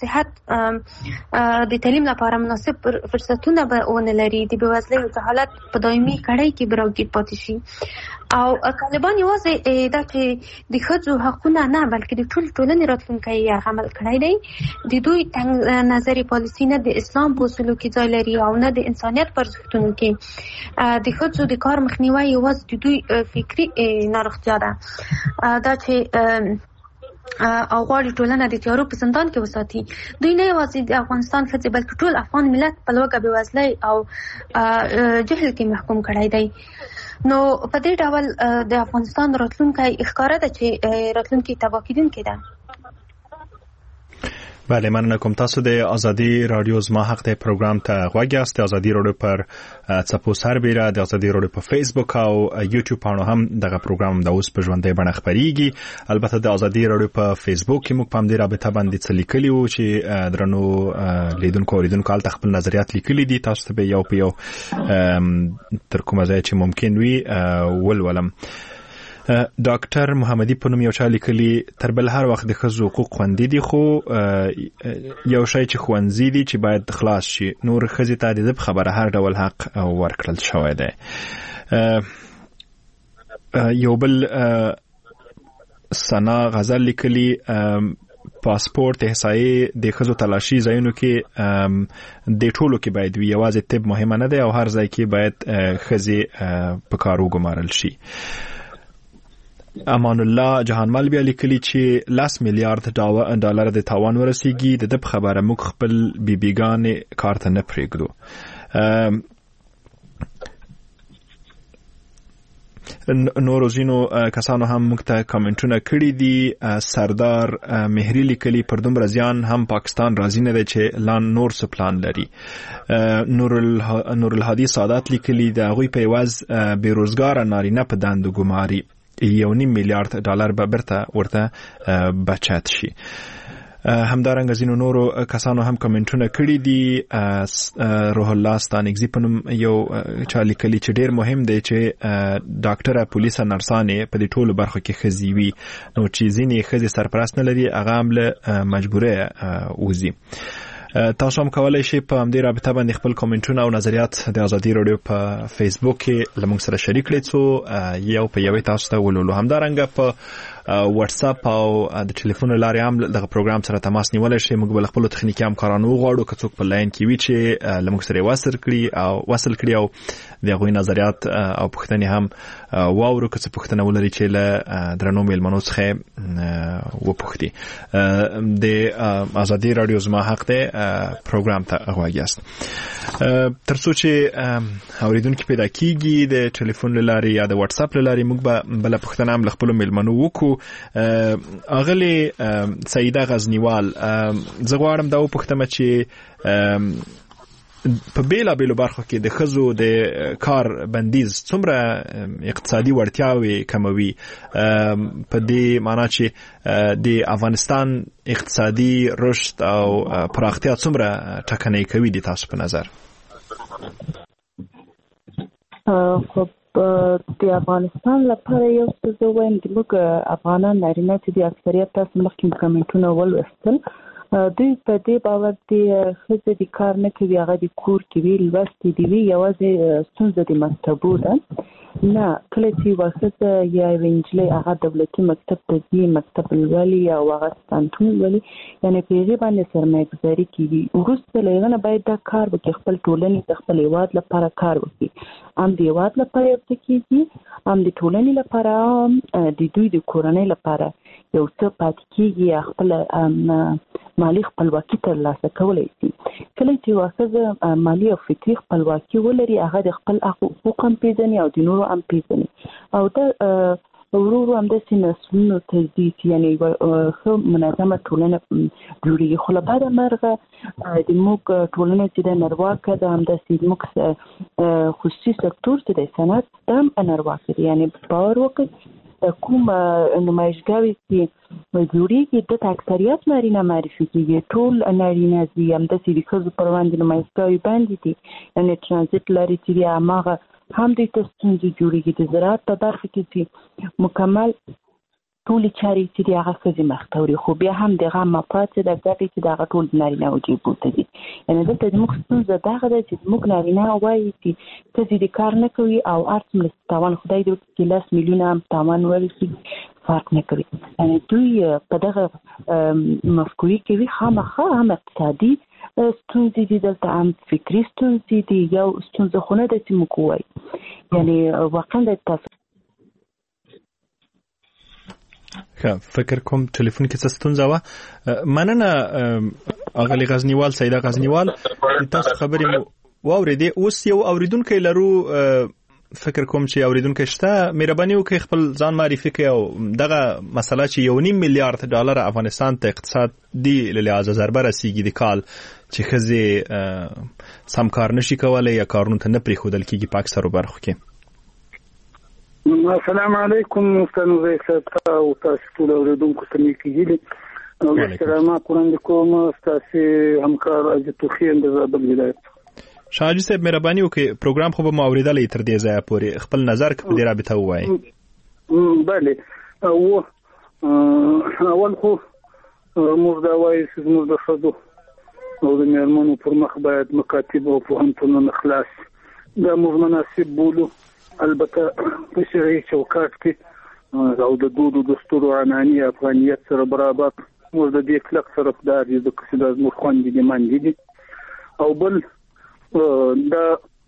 صحت د تعلیم لپاره مناسب فرصتونه به ونه لري، د بېوزلۍ او جهالت په دایمي کړۍ کې به راګیر پاتې شي. او طالبان یوازې دا چې د ښځو حقونه نه بلکې د ټول ټولنې راتلونکی یې عمل کړی دی. د دوی تنګ نظري پالیسي نه د اسلام په اصولو کې ځای لري او نه د انسانیت په ارزښتونو کې. د ښځو د کار مخنیوی یوازې د دوی فکري ناروغتیا ده. دا چې او غواړي ټولنه د تیارو په زندان کې وساتي. دوی نه یوازې د افغانستان ښځې بلکې ټول افغان ملت په لوږه، بېوزلۍ او جهل کې محکوم کړی دی. نو په دې ډول د افغانستان راتلونکی ښکاره ده چې راتلونکی تباه کېدونکی ده. بله، مننه کوم. تاسو د ازادي رادیو زما حق د پروګرام ته غوږ یاست. د ازادي رادیو پر څپو سربېره د ازادي رادیو په فیسبوک او یوټیوب باندې هم دغه پروګرام د اوس په ژوندۍ بڼه خپرېږي. البته د ازادي رادیو په فیسبوک کې موږ په همدې رابطه باندې څه لیکلي وو چې درنو لیدونکو او اوریدونکو هلته خپل نظریات لیکلي دي. تاسو ته به یو په یو تر کومه ځای چې ممکن وي ولولم. ډاکټر محمدي په نوم یو چا لیکلي تر بل هر وخت د ښځو حقوق خوندي دي، خو یو شی چې ښوونځي دي چې باید خلاص شي، نور ښځې ته د خبره هر ډول حق ورکړل شوی دی. یو بل ثنا غزل لیکلي پاسپورت احصایې د ښځو تلاشي ځایونو کې د ټولو کې باید وي، یوازې طب مهمه نه دی او هر ځای کې باید ښځې په کار وګمارل شي. امان الله جهانمل بیا لیکلي چې لاس میلیارډ ډالر د تاوان ورسیږي. د دې خبره موږ خپل بیبیګانې کار ته نه پرېږدو. نورو ځینو کسانو هم موږ ته کامنټونه کړي دي. سردار مهری لیکلي پر دومره زیان هم پاکستان راضي نه دی چې لان نور څه پلان لري. نور الهادي سعادت لیکلي د هغوی په عوض بېروزګاره نارینه په دندو ګماري، یو نیم میلیارډ ډالر به برته ورته بچت شي. همدارنګه ځینو نورو کسانو هم کمنټونه کړي دي. روح الله ستانګزي په نوم یو چا لیکلي چې ډیر مهم دی چې ډاکټره، پولیسه، نرسانې په دې ټولو برخو کې ښځې وي، نو چې ځینې ښځې سرپرست نه لري هغه هم له مجبوره وځي. تاسو هم کولای شئ په همدې رابطه باندې خپل کومنټونه او نظریات د ازادي رادیو په فیسبوک کې له موږ سره شریک کړئ څو یو په یوې تاسو ته ولولو. همدارنګه په واتس اپ او د ټلیفون لارې هم د پروګرام سره تماس نیولای شي. موږ بل خپل تخنیکی همکارانو غواړو که څوک په لاین کې وي چې لمږ سره وصل کړي او وصل کړي او د هغوی نظریات او پوښتنې هم واورو که څه پوښتنه ولري چې له درنو میلمنو څخه وپوښتي. د ازادي رادیو زما حق دی پروګرام ته غواړي است ترڅو چې اوریدونکو پیدا کیږي د ټلیفون لارې یا د واتس اپ لارې موږ به بل پوښتنه هم خپل میلمنو وکړو. اغلی سیده غزنیوال زه غواړم دا وپوښتم چې په بیلا بیلو برخو کې د خزو د کار بندیز څومره اقتصادي وړتیاوي کموي په دې معنی چې د افغانستان اقتصادي رشد او پراختیا څومره ټکنۍ کوي د تاسو په نظر؟ خب د افغانستان لپاره یو څه زه وایم چې موږ افغانان نارینه چې د اکثریت تاسو مخکې کمنټونه ولوستل دوی په دې باور دي ښځې د کار نه کوي هغه د کور کې وي لوستې دي وي یوازې ستونزه د مکتبو ده نه کله چې یوه ښځه یا یوه نجلۍ هغه دولتي مکتب ته ځي مکتب لولي او هغه ستانتون لولي یعنې په هغې باندې سرمایه‌ګذاري کېږي وروسته له هغه نه باید دا کار وکړي خپل ټولنې د خپل هېواد لپاره کار وکړي هم د هېواد لپاره یو څه کېږي هم د ټولنې لپاره هم د دوی د کورنۍ لپاره یو څه پاتې کېږي یا خپله مالي خپلواکي ترلاسه کولی شي. کله چې یوه ښځه مالي او فکري خپلواکي ولري هغه د خپل حقوق هم پېژني او د نورو هم پېژني او دا ورو ورو همداسې نسلونو ته ځي چې یعنې یوه ښه منظمه ټولنه جوړېږي. خو له بده مرغه د موږ ټولنه چې د نرواکه ده همداسې موږ خصوصي سکتور چې د صنعت دا هم نرواکه دی یعنې باور وکړئ کوم نمایشګاوې چې جوړېږي دلته اکثریت نارینه معرفي کېږي ټول نارینه ځي همداسې د ښځو پر وړاندې نمایشګاوې باندې دي یعنې ټرانزیټ لارې چې دي هماغه هم دوی ته ستونزې جوړېږي. د زراعت په برخه کې چې مکمل ټولې چارې چې دي هغه ښځې مخته وړي خو بیا هم د هغه مفاد چې د ګټې چې د هغه ټول د نارینه‌و جیبو ته دي. یعنې دلته زموږ ستونزه دغه ده چې زموږ نارینه وایي چې ښځې د کار نه کوي او هر څومره تاوان خدای دې وکړي چې لس میلیونه هم تاوان ورسي فرق نه کوي. یعنې دوی په دغه مفکورې کې وي خامخا هم اقتصادي ستونزې دي دلته هم فکري ستونزې دي یو ستونزه خو نه ده چې موږ ووایو یعنې واقعا د تاسو فکر کوم ټلیفون کې څه ستونزه وه. مننه اغلی غزنیوال سیده غزنیوال تاسو خبرې واورېدې. اوس یو اوریدونکی لرو فکر کوم چې اوریدونکی شته مهرباني وکړئ خپل ځان معرفي کړئ او دغه مسله چې یو نیم میلیارډ ډالر افغانستان ته اقتصادي له لحاظه ضربه رسیږي د کال چې ښځې سم کار نشي کولی یا کارونو ته نه پرېښودل کېږي په اکثرو برخو کې. السلام علیکم استاد زید او تاسو ټول اوریدونکو ته نیکی هیلې او احترامات وړاندې کوم تاسو همکار اجي توخي د زابل ولایت. شاجي صاحب مهرباني وکړئ پروګرام خو به مو اوریدلی تر دې ځایه پورې خپل نظر په دې رابطه ووایئ. بله او اول خو موږ دا وایو چې زموږ د ښځو او د مېرمنو پر مخ باید مکاتب او پوهنتونونه خلاص دا موږ مناسب بولو البته په شرعي چوکاټ کې او د دود او دستور عنعني افغانیت سره برابر موږ د دې کلک طرفدار یو د کسي د موږ خوندې دي ماندې دي او بل دا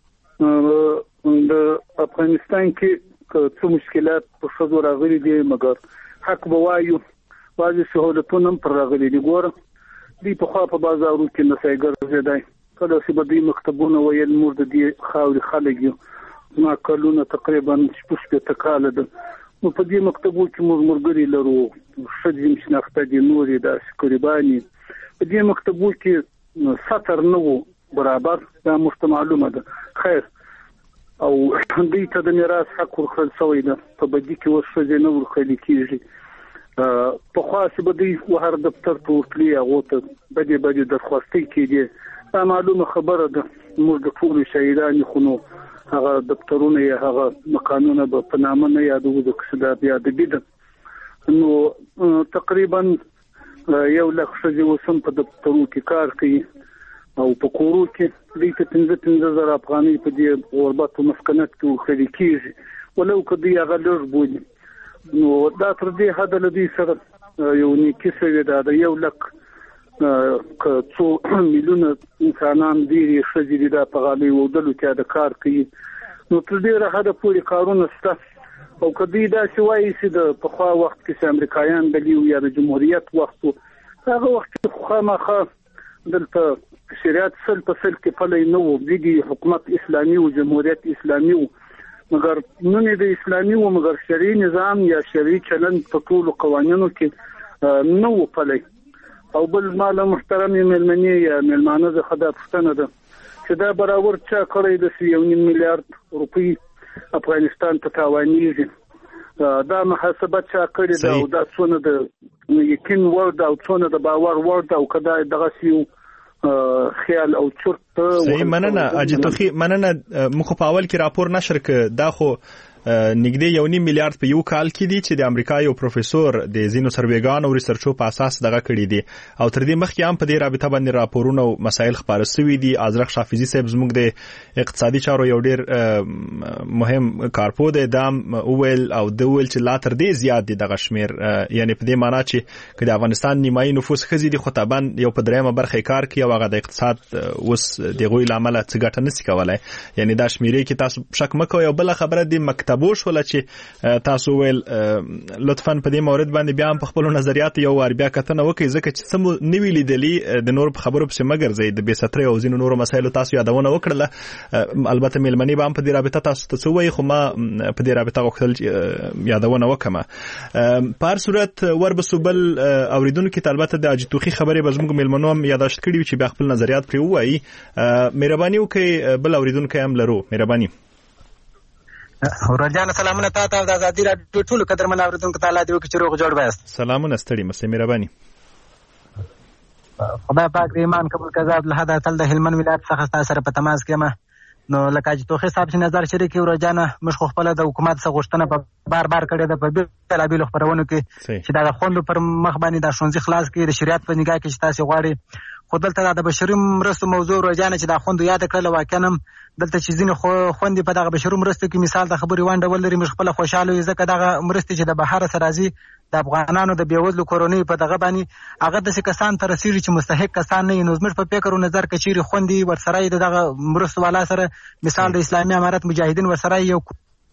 د افغانستان کې څه مشکلات په ښځو راغلي دي مګر حق به وایو بعضې سهولتونه هم پر راغلي دي. ګوره دوی پخوا په بازارو کې نسای ګرځېدی کله چې به دوی مکتبونه ویل موږ د دې خاورې خلک یو ما کلونه تقریبا شپږ شپېته کاله ده نو په دې مکتبو کې موږ ملګري لرو ښځې هم شناخته دي نورې داسې قریبانې په دې مکتبو کې سطر نه و برابر دا موږ ته معلومه ده. خیر او دوی ته د میراث حق ورکړل شوی ده په بدي کې اوس ښځې نه ورکړل کېږي. پخوا چې به دوی هر دفتر ته ورتلي هغو ته بدې بدې درخواستۍ کېدې دا معلومه خبره ده موږ د ټولو شهیدانې خو نو هغه دفترونه یا هغه مکانونه به په نامه نه یادو ځکه چې دا بیا ادبي ده نو تقریبا یو لک ښځې اوس هم په دفترو کې کار کوي او په کورو کې دوی ته پنځه پنځه زره افغانۍ په دې غربت او مسکنت کې ورکړل کېږي ولو که دوی هغه لږ بولي نو دا تر دې حد لدی سره یو نیکی سوی دا د یو لک که څو میلیونه انسانان دي شې د په غالي ودلو کې د کار کوي نو تر دې حد پورې کارونه سته او کدی دا شوای چې د په خوا وخت کې امریکایان د لیو یا د جمهوریت وخت هغه وخت خو مخه دلته شریعت سل په سل کې پلي نو دیږي حکومت اسلامي او جمهوریت اسلامي مګر نن د اسلامي او مګر شرعي نظام یا شرعي چلن په ټول قوانینو کې نو پلي او بل مال محترم ملمني یا ملمانه زه خدای پښتنه ده چې دا برابر چا کړی د یو نیم میلیارډ روپی افغانستان ته تاوانیږي دا محاسبه چا کړی دا او دا څونه د یقین ورد او څونه د باور ورد او کدا دغه سیو خیال او چرت صحیح مننه اجتوخي مننه مخ په اول کې راپور نشر ک دا خو نګدې یو نیم میلیارډ په یو کال کې دي چې د امریکا یو پروفیسور د زینو سروېګان او ریسرچو په اساس دغه کړی دي او تر دې مخکې هم په دې رابطه باندې راپورونه او مسایل خبره شوي دي ازرق شافیزي صاحب زموږ د اقتصادي چارو یو ډیر مهم کارپو دی دام اویل او د ویل چې لا تر دې زیات دي دغه شمیر یعنی په دې معنی چې کله افغانستان نیمایي نفوس خزي دي خو طبعا یو په درېمه برخه کار کوي او هغه د اقتصاد وس دغه لامل څه ګټه نسی کولای یعنی دا شمیرې کې تاسو شک مکو یو بل خبره دی تبو شو چې تاسو ویل لطفاً په دې مورد باندې بیا په خپل نظریات یو ور بیا کتنه وکړئ ځکه چې سم نیوی لیدلی د نور په خبرو په مګر زید به ستري او زینو نور مسایل تاسو یادونه وکړه البته ملمنی به هم په دې رابطه تاسو ته وایي خو ما په دې رابطه غوښتل یادونه وکم په هر صورت وربسو بل اوریدونکو ته البته د اجتوخي خبرې به زموږ ملمنو هم یاداشت کړي چې بیا خپل نظریات پرې وایي مهرباني وکړئ بل اوریدونکو هم لرو مهرباني ورجان سلامونه تاسو د ازادي راډیو ټول قدرمن اوریدونکو ته الله دې وکړي چې روغ جوړ وایست سلامونه ستړي مسه مهرباني خدای پاک دې ایمان قبول کړه له هدا تل د هلمند ولایت څخه تاسو سره په تماس کې ما نو لکه چې توخي صاحب چې نظر شریک ورجان مش خو خپل د حکومت څخه غوښتنه په بار بار کړې ده په بیل بیل خبرونه کې چې دا خوند پر مخ باندې د شونځي خلاص کې د شریعت په نگاه کې چې تاسو غواړي خو دلته د بشري مرستو موضوع ورجان چې دا خوند یاد کړل واکنم دلته چې ځینې خو خوندې په دغه بشري مرستو کې مثال د خبري وانډه ولري مش خپل خوشاله وي ځکه دغه مرستې چې د بهر سره راځي د افغانانو د بیوزلو کورونی په دغه باندې هغه د کسان تر رسیږي چې مستحق کسان نه نو زموږ په فکر او نظر کې چیرې خوندې ورسره دغه مرستو والا سره مثال د اسلامي امارت مجاهدین ورسره یو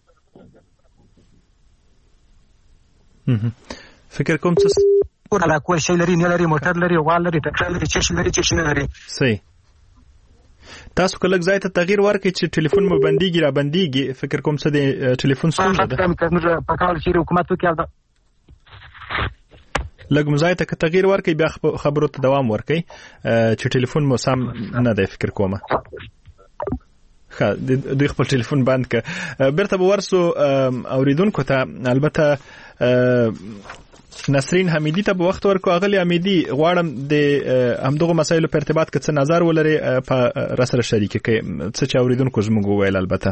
فکر کوم څه ورته کول شي لري نه لري موټر لري غوال لري ټکټر لري چې شي لري چې شي نه لري صحیح تاسو کله ځای ته تغییر ورکړئ چې ټلیفون مو بنديږي را بنديږي فکر کوم څه د ټلیفون ستونزه ده په کال چې حکومت وکړي لږ مزای ته تغییر ورکړئ بیا خبرو ته دوام ورکړئ چې ټلیفون مو سم نه دی فکر کومه ښه دوی خپل ټلیفون بند کړه بیرته به ورسو اوریدونکو ته البته نسرین حمیدی ته په وخت ورکو اغلی حمیدی غواړم د همدغه مسایلو په ارتباط کې څه نظر ولري په راسره شریک کې څه چې اوریدونکو زموږ ویل البته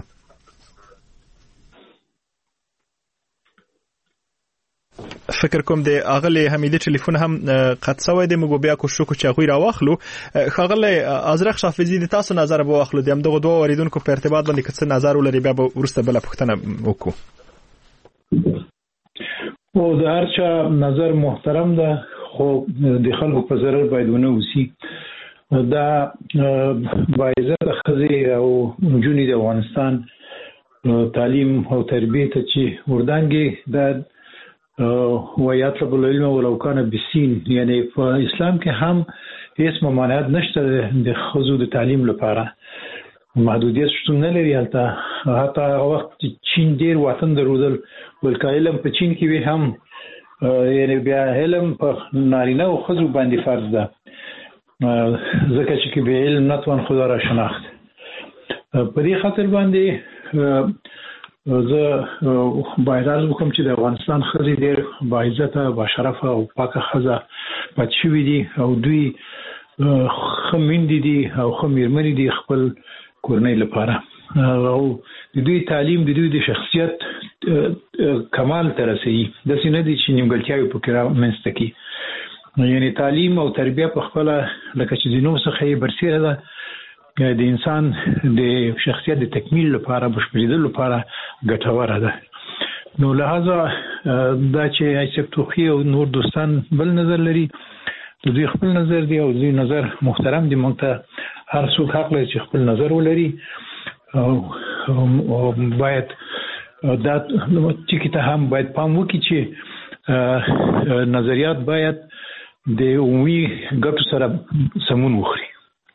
فکر کوم د اغلی حمیدی ټلیفون هم قطع شوی دی موږ بیا کوشش وکړو چې هغه راواخلو خغلی ازرق شافیزی د تاسو نظر به واخلو د همدغه دوه اوریدونکو په ارتباط باندې څه نظر ولري بیا به ورسته بل پوښتنه وکړو او د هر چا نظر محترم ده خو د خلکو په ضرر باید ونه وسی دا باعث خزي او جونی د افغانستان تعلیم او تربیه ته چې وردانګي د ویاطلب العلم ولو کان بسین یعنی په اسلام کې هم هیڅ ممانعت نشته د خزو د تعلیم لپاره محدودیت شتون نه لري هلته حتی وخت چې چین ډیر وطن درودل ولکه علم په چین کې وی هم یعنی بیا علم په نارینه او خزو باندې فرض ده ځکه چې به علم نتوان خدا را شناخت په دې خاطر باندې زه باید عرض وکم چې د افغانستان خزي ډیر باعزته با شرفه او پاکه خزه پات شوی دي او دوی خمین دي او خمیرمنې دي خپل کورنۍ لپاره او د دوی تعلیم د دوی د شخصیت کمال ته رسېږي داسې نه دي چې نیمګړتیاوې پکې رامنځته کړي یعنی تعلیم او تربیه په خپله لکه چې ځینو څخه یې برسېره ده د انسان د شخصیت د تکمیل لپاره بشپړېدلو لپاره ګټوره ده نو لهذا دا چې ایسف توخی او نور دوستان بل نظر لري دوی خپل نظر دی او دوی نظر محترم دی مونږ ته هر څوک حق لري چې خپل نظر ولري او باید دا چې کته هم باید پام وکړي چې نظریات باید د عمومي ګټو سره سمون وخوري.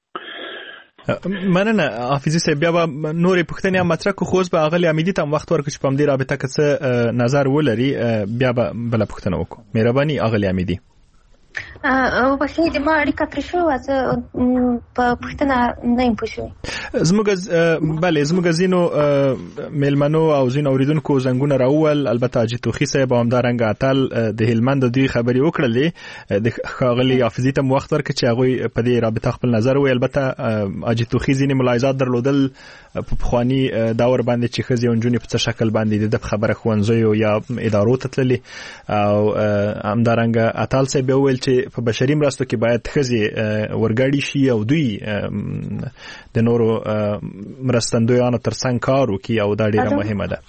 مننه حافظي صاحب، بیا به نورې پوښتنې هم مطرح کړو، خو اوس به اغلې حمیدي ته هم وخت ورکړو چې په همدې رابطه کې څه نظر ولري، بیا به بله پوښتنه وکړو. مهرباني اغلې حمیدي. او بخې د ما اړیکه پرې شوه، زه په پوښتنه نه یم پوه شوې. زموږ بله زموږ ځینو میلمنو او ځینو اورېدونکو زنګونه راوول، البته حاجي توخي صاحب او همدارنګه اتل د هلمند د دوی خبرې وکړلې، د ښاغلي حافظي ته مو وخت ورکړ چې هغوی په دې رابطه خپل نظر ووایي. البته حاجي توخي ځینې ملاحظات درلودل په پخواني دور باندې چې ښځې او نجونې په څه شکل باندې د ده په خبره ښوونځیو یا ادارو ته تللې، او همدارنګه اتل صاحب یې وویل چې په بشري مرستو کې باید ښځې ورګډې شي او دوی د نورو مرستندویانو ترڅنګ کار وکړي، او دا ډیره مهمه ده.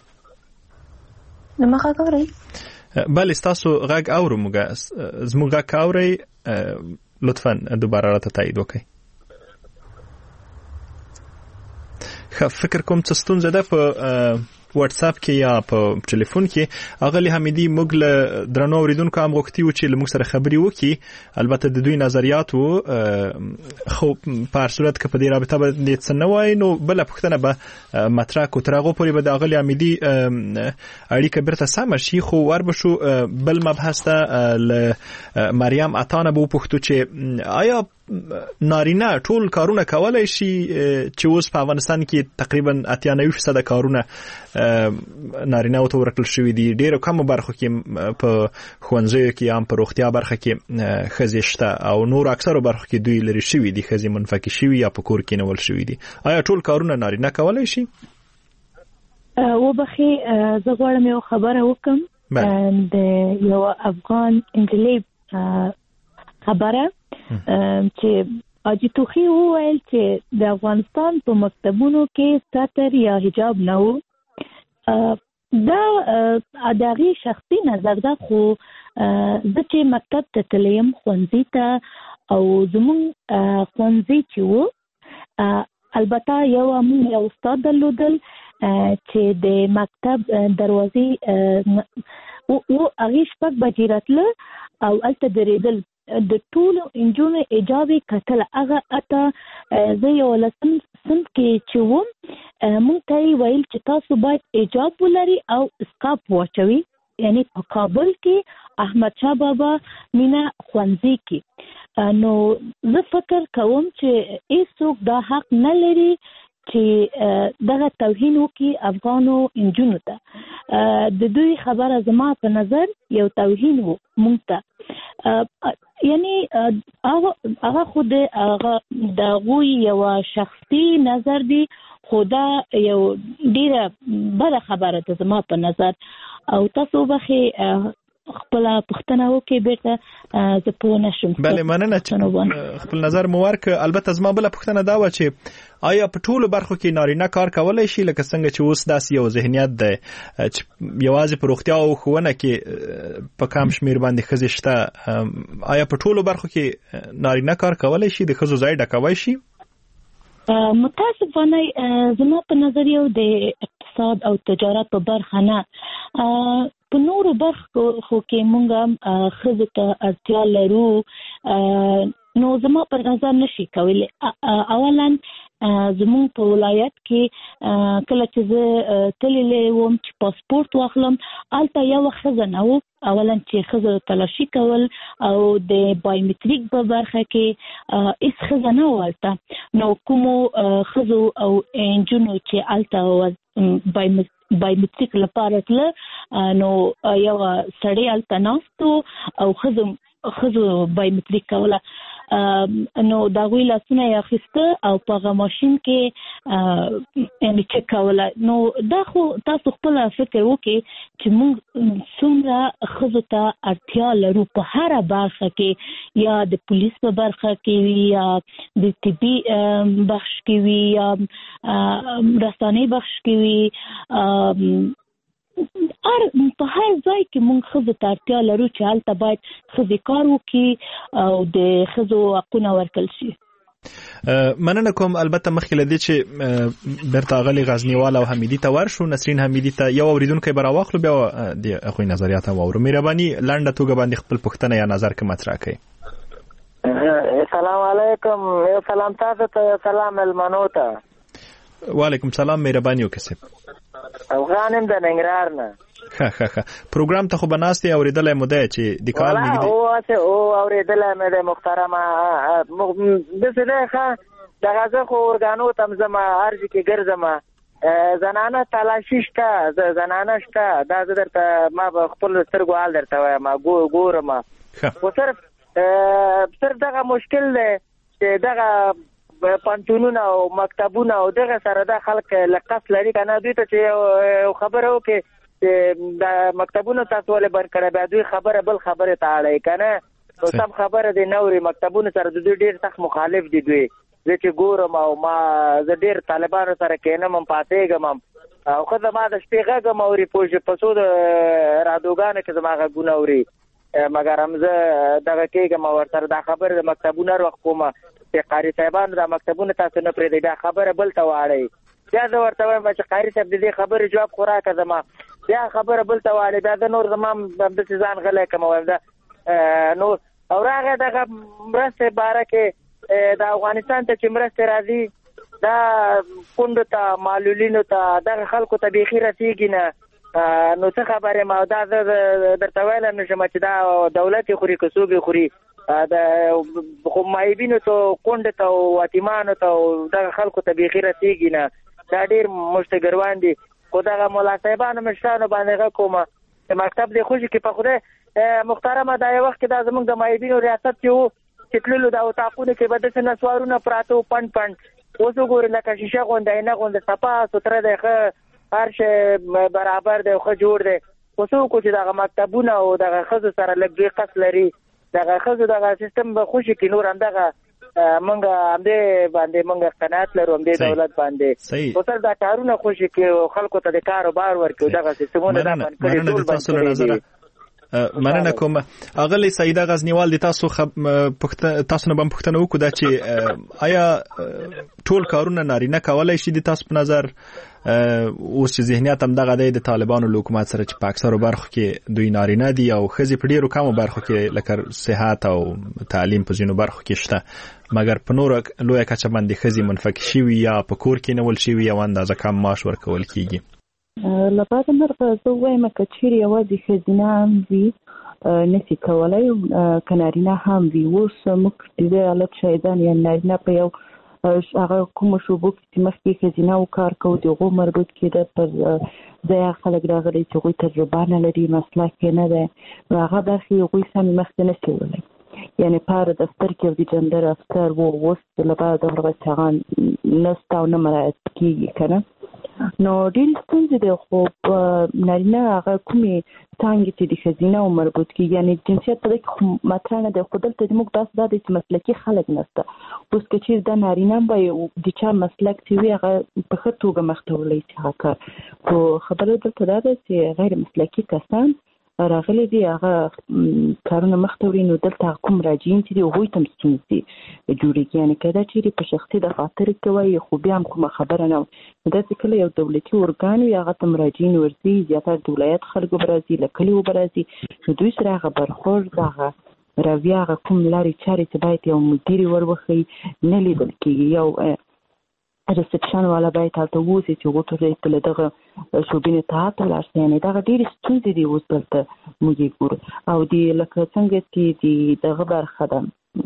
نو مخه اورئ؟ بله ستاسو غږ اورو، موږ زموږ غږ اورئ، لطفا دوباره راته تایید وکړئ. فکر کوم څه ستونزه ده په واتس اپ کې یا په ټلیفون کې. اغلی حمیدي موږ له درنو اوریدونکو هم غوښتي و چې له موږ سره خبرې وکړي، البته د دوی نظریات وو، خو په هر صورت که په دې رابطه باندې څه نه وایي نو بله پوښتنه به مطرح کړو، تر هغو پورې به د اغلې حمیدي اړیکه بیرته سمه شي. خو ور به شو بل مبحث ته له مریم عطا نه به وپوښتو چې آیا نارینه ټول کارونه کولای شي چې اوس په افغانستان کې تقریبا اتیا نوي فیصده کارونه نارینه او ته ورکړل شوي دي، ډېرو کمو برخو کې په ښوونځیو کې هم په روغتیا برخه کې ښځې شته، او نور اکثرو برخو کې دوی لرې شوي دي، ښځې منفکې شوي یا په کور کې نول شوي دي. آیا ټول کارونه نارینه کولای شي؟ وبخې زه غواړم یو خبره وکړم د یو افغان نجلۍ خبره چې حاجي توخي وویل چې د افغانستان په مکتبونو کې ستر یا حجاب نه وو. دا د هغې شخصي نظر ده، خو زه چې مکتب ته تلیم ښوونځي ته، او زمونږ ښوونځي چې وو البته یو موږ یو استاد درلودل چې د مکتب دروازې و هغې شپږ بجې راتله او هلته درېدل، د ټولو نجونو حجاب یې کتله. هغه اته زه یولسم صنف کې چې وم موږ ته یې ویل چې تاسو باید حجاب ولري او سکاپ واچوي، یعنی په کابل کې احمدشاه بابا مینا ښوونځي کې. نو زه فکر کوم چې هیڅوک دا حق نه لري چې دغه توهین وکړي افغانو نجونو ته. د دوی خبره زما په نظر یو توهین و مونږ ته، یعنی هغه خود هغه د هغوی یو شخصي نظر دی، خو دا یو ډیره بده خبره ده زما په نظر. او تاسو بخې خپل پښتنه وکي بیرته زه پوه نشم. بله مننه چې خپل نظر مو ورک. البته زما بله پښتنه دا و چې آیا په ټولو برخو کې نارینه کار کولای شي، لکه څنګه چې اوس داسې یو ذهنیت دی چې یوازې په روغتیا او ښوونه کې په کم شمیر باندې ښځې شته، آیا په ټولو برخو کې نارینه کار کولای شي، د ښځو ځای ډکولی شي؟ متاسفانه زما په نظر یو د اقتصاد او تجارت په برخه نه، په نورو برخو کې موږ هم ښځو ته اړتیا لرو، نو زما په نظر نشي کولی. اولا زمونږ په ولایت کې کله چې زه تللی وم چې پاسپورت واخلم، هلته یوه ښځه نه وه اولا چې ښځو تلاشي کول، او د بایومټریک په برخه کې هیڅ ښځه نه وه هلته. نو کومو ښځو او نجونو چې هلته بایومټریک لپاره تله، نو یوه سړی هلته ناست و او ښځو ښځو بایومټریک کوله، نو د هغوی لاسونه یې اخیسته او په هغه ماشین کې یعنې چک کوله. نو دا خو تاسو خپله فکر وکړئ چې موږ څومره ښځو ته اړتیا لرو په هره برخه کې، یا د پولیس په برخه کې وي، یا د طبي بخش کې وي، یا رسانۍ بخش کې وي، هر په هر ځای کې موږ ښځو ته اړتیا لرو چې هلته باید ښځې کار وکړي او د ښځو حقونه ورکړل شي. مننه کوم. البته مخکې لدی چې برته غلي غزنیوال او حمیدی ته ورشو، نسرین حمیدی ته یو اوریدونکو به راوخلو بیا د اخوی نظریات واورو. مهرباني لنډه توګه باندې خپل پوښتنه یا نظر کې مطرح کړئ. السلام علیکم. یو سلام تاسو ته، سلام المنو ته. وعلیکم سلام. مهرباني وکړئ. افغانم د ننګرهار نه. ښه ښه ښه پروګرام ته خو بناستې اوریدلای مو دی چې د کال نږدې او چې او اوریدلای مې د محترمه د څه ښه د غزه خو اورګانو تم زما ارزي کې ګرځم زنانه تلاشي شته، زنانه شته دا درته ما خپل سترګو حال درته وایم ګورم. خو صرف صرف دغه مشکل دی چې دغه پانتونونه او مکتبونه او دغه سره د خلک لقص لري کنه. دوی ته چې خبره وکړي د مکتبونو تاسو ولې بند کړی، بیا دوی خبره بل خبره ته اړوي کنه. نو سم خبره دی نوري مکتبونو سره د دوی ډېر سخت مخالف دي. دوی زه چې ګورم او ما زه ډېر طالبانو سره کېنم پاتېږم او ښځه ما د شپې غږم اوري پوه شي په څو د رادیوګانو کې زما غږونه اوري، مګر هم زه دغه کېږم ورسره دا خبره د مکتبونو هر وخت کومه چې قاري صاحبانو دا مکتبونه تاسو نه پرېږدئ، دا خبره بل ته واړئ. بیا زه ورته وایم چې قاري صاحب د دې خبرې جواب خو راکړه زما، بیا خبره بل ته واړئ. بیا زه نور زما همداسې ځان غلی کړم وایم دا نو او راغی دغه مرستې باره کې د افغانستان ته چې مرستې راځي دا کونډو ته معلولینو ته دغه خلکو ته بیخي رسېږي نه. نو څه خبرې ما دا زه درته ویلی نه شم چې دا دولت یې خوري که څوک یې خوري، د خو معیبینو ته کونډو ته او یتیمانو ته او دغه خلکو ته بیخي رسېږي نه. دا ډېر مشتګروان دي. خو دغه مولا صاحبانو مشرانو باندې غږ کومه چې مکتب دې خوشي کې په خدای محترمه دا یو وخت کې دا زموږ د معیبینو ریاست کې وو چې تللو دا اتاقونه کې به داسې نسوارونه پراته وو پنډ پنډ. اوس وګورئ لکه شیشه غونډه عینه غونډه صفا سوتره دی، ښه هر شی برابر دی، ښه جوړ دی. خو څه وکړو چې دغه مکتبونه او دغه ښځو سره لږ دوی قص لري، دغه ښځو دغه سیستم به خوشي کړي. نور همدغه موږ همدې باندې موږ قناعت لرو، همدې دولت باندې خو سر دا کارونه خوشي کړي او خلکو ته د کاروبار ورکړي. دغه سیستمونه دا بند کړي ټول بند کړي. مننه کوم. اغلی سیده غزنیوال د تاسو خب تاسو نه بم پښتنه وکړه دا چې آیا ټول کارونه نارینه کولای شي د تاسو په نظر اوس چې ذهنیت هم دغه دی د طالبانو له حکومت سره چې په اکثرو برخو کې دوی نارینه دي او ښځې په ډېرو کمو برخو کې لکه صحت او تعلیم په ځینو برخو کې شته، مګر په نوره لویه کچه باندې ښځې منفکې شوي یا په کور کې نیول شوي او اندازه کم معاش ورکول کیږي. له بعده مرغه زه وایم که چیرې یوازې ښځینه هم وي نشي کولی که نارینه هم وي. اوس موږ د دې حالت شاهدان یا نارینه په یو هغه کومو شعبو کې چې مخکې ښځینه و کار کوو د هغو مربوط کېده پر ځای خلک راغلي چې هغوی تجربه نه لري، مسلک یې نه دی، نو هغه برخې هغوی سمې مخکې نشي وړلی. یعنې په هر دفتر کې د جنډر افسر و اوس له بعده دغه چې هغه نشته او نه مراعت کېږي که نه. نو ډېرې ستونزې دی. خو نارینه هغه کومې څانګې چې د ښځینه و مربوط کېږي یعنې جنسیت په دې کې خو مطرح نه دی. خو دلته زموږ داسې دا دی چې مسلکي خلک نشته. اوس که چېرې دا نارینه به د چا مسلک چې وي هغه په ښه توګه مخته وړلی شي هغه کار. خو خبره دلته دا ده چې غیر مسلکي کسان راغلي دي هغه کارونه مخته وړي، نو دلته هغه کوم راجعین چې دي هغوی ته هم ستونزې جوړېږي. یعنې که دا چېرې په شخصي دفاتر کې وایي خو بیا هم کومه خبره نه وي، نو داسې کله یو دولتي ارګان وي هغه ته مراجعین ورځي، زیاتره د ولایت خلکو به راځي، له کلیو به راځي، نو دوی سره هغه برخورد هغه رویه هغه کوم لارې چارې چې باید یو مدیر ور وښیي نه لیدل کېږي. یو ریسپشن والا باید هلته واوسي چې هغو ته له دغه شعبې نه اطاعت ولاړ شي. یعنې دغه ډېرې ستونزې دي اوس دلته موږ یې ګورو. او د لکه څنګه چې د دغه برخه ده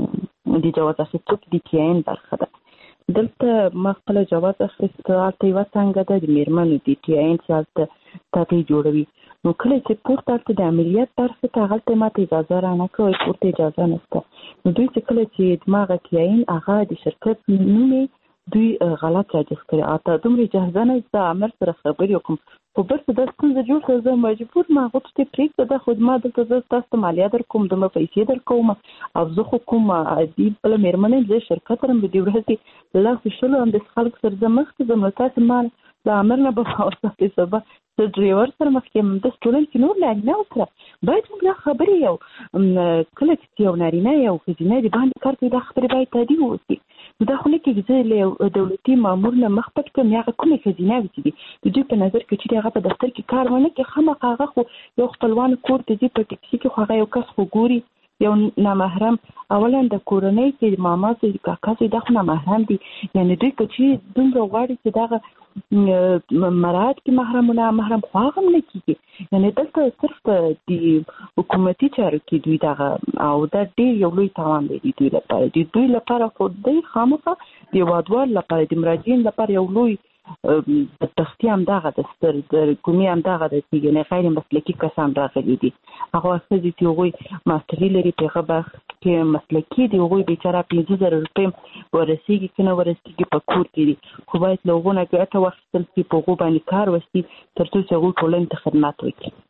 د جواز اخیستو د ټي آی ان برخه ده، دلته ما خپله جواز اخیست هلته یوه څانګه ده د مېرمنو د ټي آی ان چې هلته تغییر جوړوي. نو کله چې پورته هلته د عملیات برخې ته هلته ما ته اجازه رانه کوي، پورته اجازه نشته. نو دوی چې کله چې زما هغه ټي آی ان هغه د شرکت نوم دوی غلط راجس کړي اته دومره جهازه نه زه امر سره خبرې وکړم، خو برته د ستونزه جوړ شو، زه مجبور ما غوښتې پرېږده دا خو ما دلته زه تاسو ته مالیه در کوم، دومره پیسې در کوم او زه خو کوم عادي بله مېرمن یم، زه شرکت لرم د دې ورځې له لاسې شلو همداسې خلکو سره زه مخکې ځم، نو تاسې ما له امر نه به وساتئ سبا د ډرایور سره مخکې د ټولن کې نور لاندې نه وکړه باید موږ خبرې یو کله چې یو نارینه یو ښځینه د باندې کار کوي دا خبرې باید تعدیل وشي دا خو نه کېږي زه له دولتي مامور نه مخ پټ کړم هغه کومې ښځینه وي چې د دوی په نظر کې چې هغه په دفتر کې کار ونه کړي خامخا هغه خو یو خپلوان کور ته ځي په ټکسي کې خو هغه یو کس خو ګوري یو نامحرم اولا د کورنۍ کې ماما زوی کاکا زوی دا خو نامحرم دي یعنې دوی که چې دومره غواړي چې دغه مراد کې محرمونه محرم خو هغه هم نه کېږي یعنې دلته صرف د حکومتي چارو کې دوی دغه او دا ډېر یو لوی تاوان دی دوی لپاره د دوی لپاره خو دی خامخا د هېوادوال لپاره د مراجعین لپاره یو لوی تختی هم دغه د ستر د کومي هم دغه د یعنې غیر مسلکي کسان راغلي دي هغه ښځې چې هغوی ماستري لري په هغه برخه کې مسلکي دي هغوی بیچاره پنځه زره روپۍ ورسېږي که نه ورسېږي په کور کې دي خو باید له هغو نه ګټه واخیستل شي په هغو باندې کار وشي تر څو چې هغوی ټولنې ته خدمت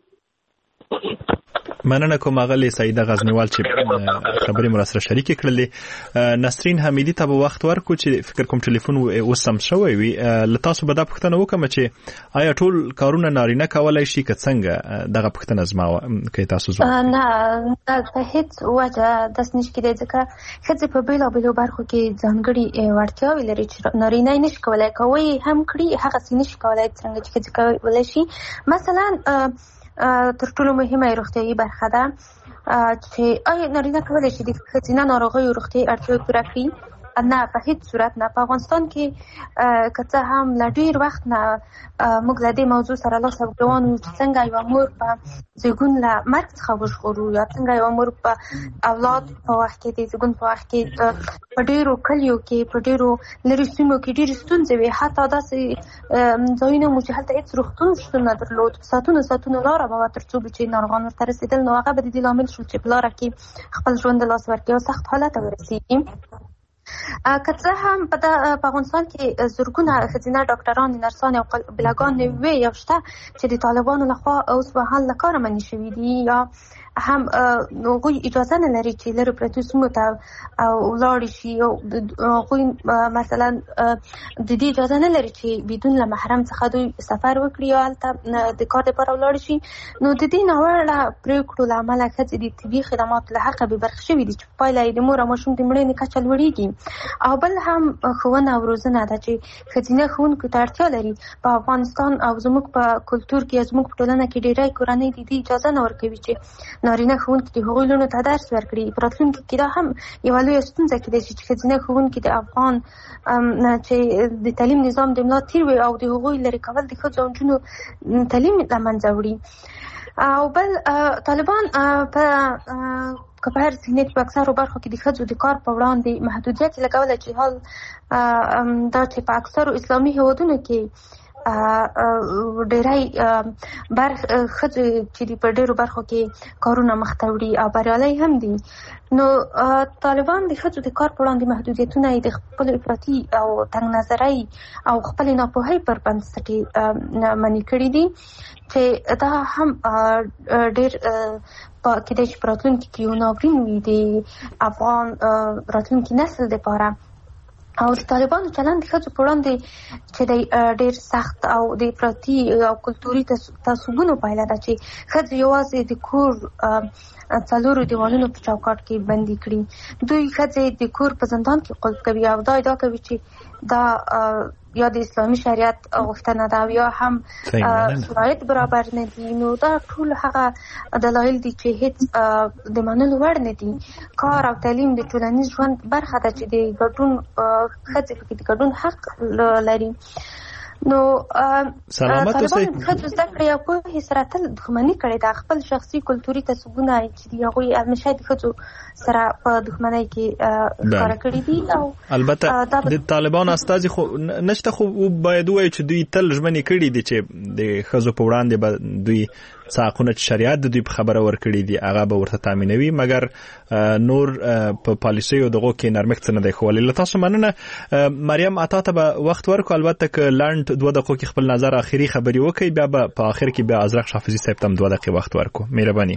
وکړي. مننه کوم اغلی سعیده غزنیوال چې خبرې مر سره شریک کړلې. نسرین حمیدی ته به وخت ورکو چې فکر کوم ټلیفون اوس سم شوی وي له تاسو به دا پوښتنه وکم چې آیا ټول کارونه نارینه کولای شي که څنګه دغه پوښتنه زما کوي تاسو زما نه په هیڅ وجه داس نشي کېدای ځکه ښځې په بیلابیلو برخو کې ځانګړي وړتیاوې لري چې نارینه نشي کولای کوي هم کړي هغه نشي کولای څنګه چې ښځې کولای شي مثلا تر ټولو مهمه روغتیايي برخه ده چې آیا نارینه کولای شي د ښځینه ناروغیو روغتیايي اړتیاوې پوره کړي نه په هیڅ صورت نه په افغانستان کې که څه هم له ډېر وخت نه موږ له دې موضوع سره لاس او ګرېوان وو چې څنګه یوه مور په زیږون له مرګ څخه وژغورو یا څنګه یوه مور په اولاد په وخت کې د زیږون په وخت کې په ډېرو کلیو کې په ډېرو لرې سیمو کې ډېرې ستونزې وي حتی داسې ځایونه مو چې هلته هېڅ روغتون شتون نه درلود ساعتونو ساعتونو لاره به وه تر څو به چې ناروغان ورته رسېدل نو هغه به د دې لامل شو چې په لاره کې خپل ژوند د لاس ورکړي او سخت حالت ته ورسېږي. که څه هم په افغانستان کې زرګونه ښځینه ډاکټران نرسان او بلاګان وي یا شته چې د طالبانو لخوا اوس به حل له کاره منع شوي دي یا هم هغوی اجازه نه لري چې لرې پرتو سیمو ته ولاړې شي او هغوی مثلا د دې اجازه نه لري چې بدون له محرم څخه دوی سفر وکړي یا هلته د کار دپاره ولاړې شي نو د دې ناوړه پرېکړو له امله ښځې د طبي خدماتو له حقه بېبرخې شوي دي چې په پایله یې د مور او ماشوم د مړینې کچه لوړېږي او بل هم ښوونه او روزنه ده چې ښځینه ښوونکو ته اړتیا لري په افغانستان او زموږ په کلتور کې یا زموږ په ټولنه کې ډېری کورنۍ د دې اجازه نه ورکوي چې نارینه ښوونکي د هغوی لوڼو ته درس ورکړي په راتلونکي کې دا هم یوه لویه ستونزه کېدای شي چې ښځینه ښوونکي د افغان چې د تعلیم نظام د ملا تیر وي او د هغوی لرې کول د ښځو او نجونو تعلیم له منځه وړي او بل طالبان په که په هر صحنه کې په اکثرو برخو کې د ښځو د کار په وړاندې محدودیت لګولی چې حال دا چې په اکثرو اسلامي هېوادونو کې ډېری بر ښځو چې په ډېرو برخو کې کارونه مخته وړي او بریالۍ هم دي نو طالبان د ښځو د کار په وړاندې محدودیتونه یې د خپلو افراطي او تنګ نظرۍ او خپلې ناپوهۍ پر بنسټ منع کړي دي چې دا هم ډېر کېدای شي په راتلونکي کې یو ناورین وي د افغان راتلونکي نسل دپاره او د طالبانو چلند د ښځو په وړاندې چې دی ډېر سخت او د افراطي او کلتوري تعصبونو پایله ده چې ښځې یوازې د کور څلورو دیوالونو په چوکاټ کې بندي کړي دوی ښځې د کور په زندان کې قلف کوي او دا ادعا کوي چې دا یا د اسلامي شریعت غوښتنه ده او یا هم شرایط برابر نه دي نو دا ټول هغه دلایل دي چې هیڅ د منلو وړ نه دي کار او تعلیم د ټولنیز ژوند برخه ده چې د ګډون ښځې پکې د ګډون حق لري نو سلامت اوسئ ښځو زده کړې او پوهې سره تل دښمني کړې ده خپل شخصي کلتوري تعصبونه چې دي هغوی همیشه د ښځو سره په دښمنۍ کې ښکاره کړي دي او البته د طالبانو استازي خو نشته خو باید ووایو چې دوی تل ژمنې کړي دي چې د ښځو په وړاندې به دوی څه حقونه چې شریعت د دوی په خبره ورکړي دي هغه به ورته تامینوي مګر نور په پالیسیو دغو کې نرمښت څه نه دی ښوولی له تاسو مننه مریم عطا ته به وخت ورکړو البته که لنډ دوه دقیقو کې خپل نظر آخري خبرې وکړي بیا به په آخر کې بیا ازرق حافظي صاحب ته هم دوه دقیقې وخت ورکړو مهرباني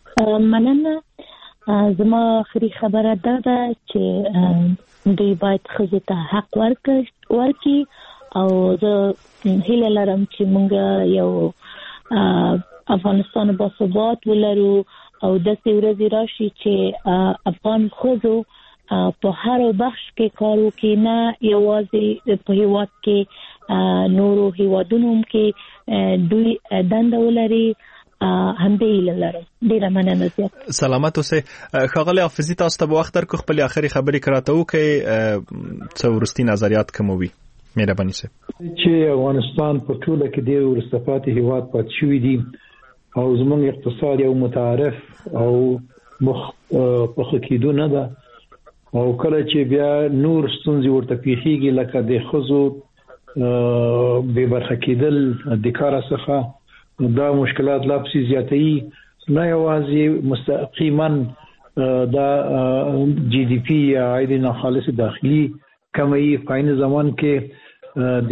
مننه زما آخري خبره دا ده چې دوی باید ښځو ته حق ورکړي او زه هیله لرم چې موږ یو افغانستان با ثبات ولرو او د سیورزي راشي چې افغان خزو په هر بخش کې کار وکړي نه یوازې په هیواد کې نورو هیوادونو کې دوی دنده ولري هم دې لرم ډیره مننه زیات سلامت اوسه خغل حافظي تاسو ته وخت تر خپل اخري خبرې کراته وکي څو ورستي نظریات کوموي مهرباني سه چې افغانستان په ټوله کې د ورستفاتي هیواد پات شوې دي او زموږ اقتصاد یو متعارف او مخ په کېدو نه ده او کله چې بیا نور ستونزې ورته پیښیږي لکه د خزو به برخه کېدل د کار څخه دا مشکلات لا پسې زیاتې نه یوازې مستقیما دا جی ډي پی یا عاید ناخالص داخلي کمی په عین زمان کې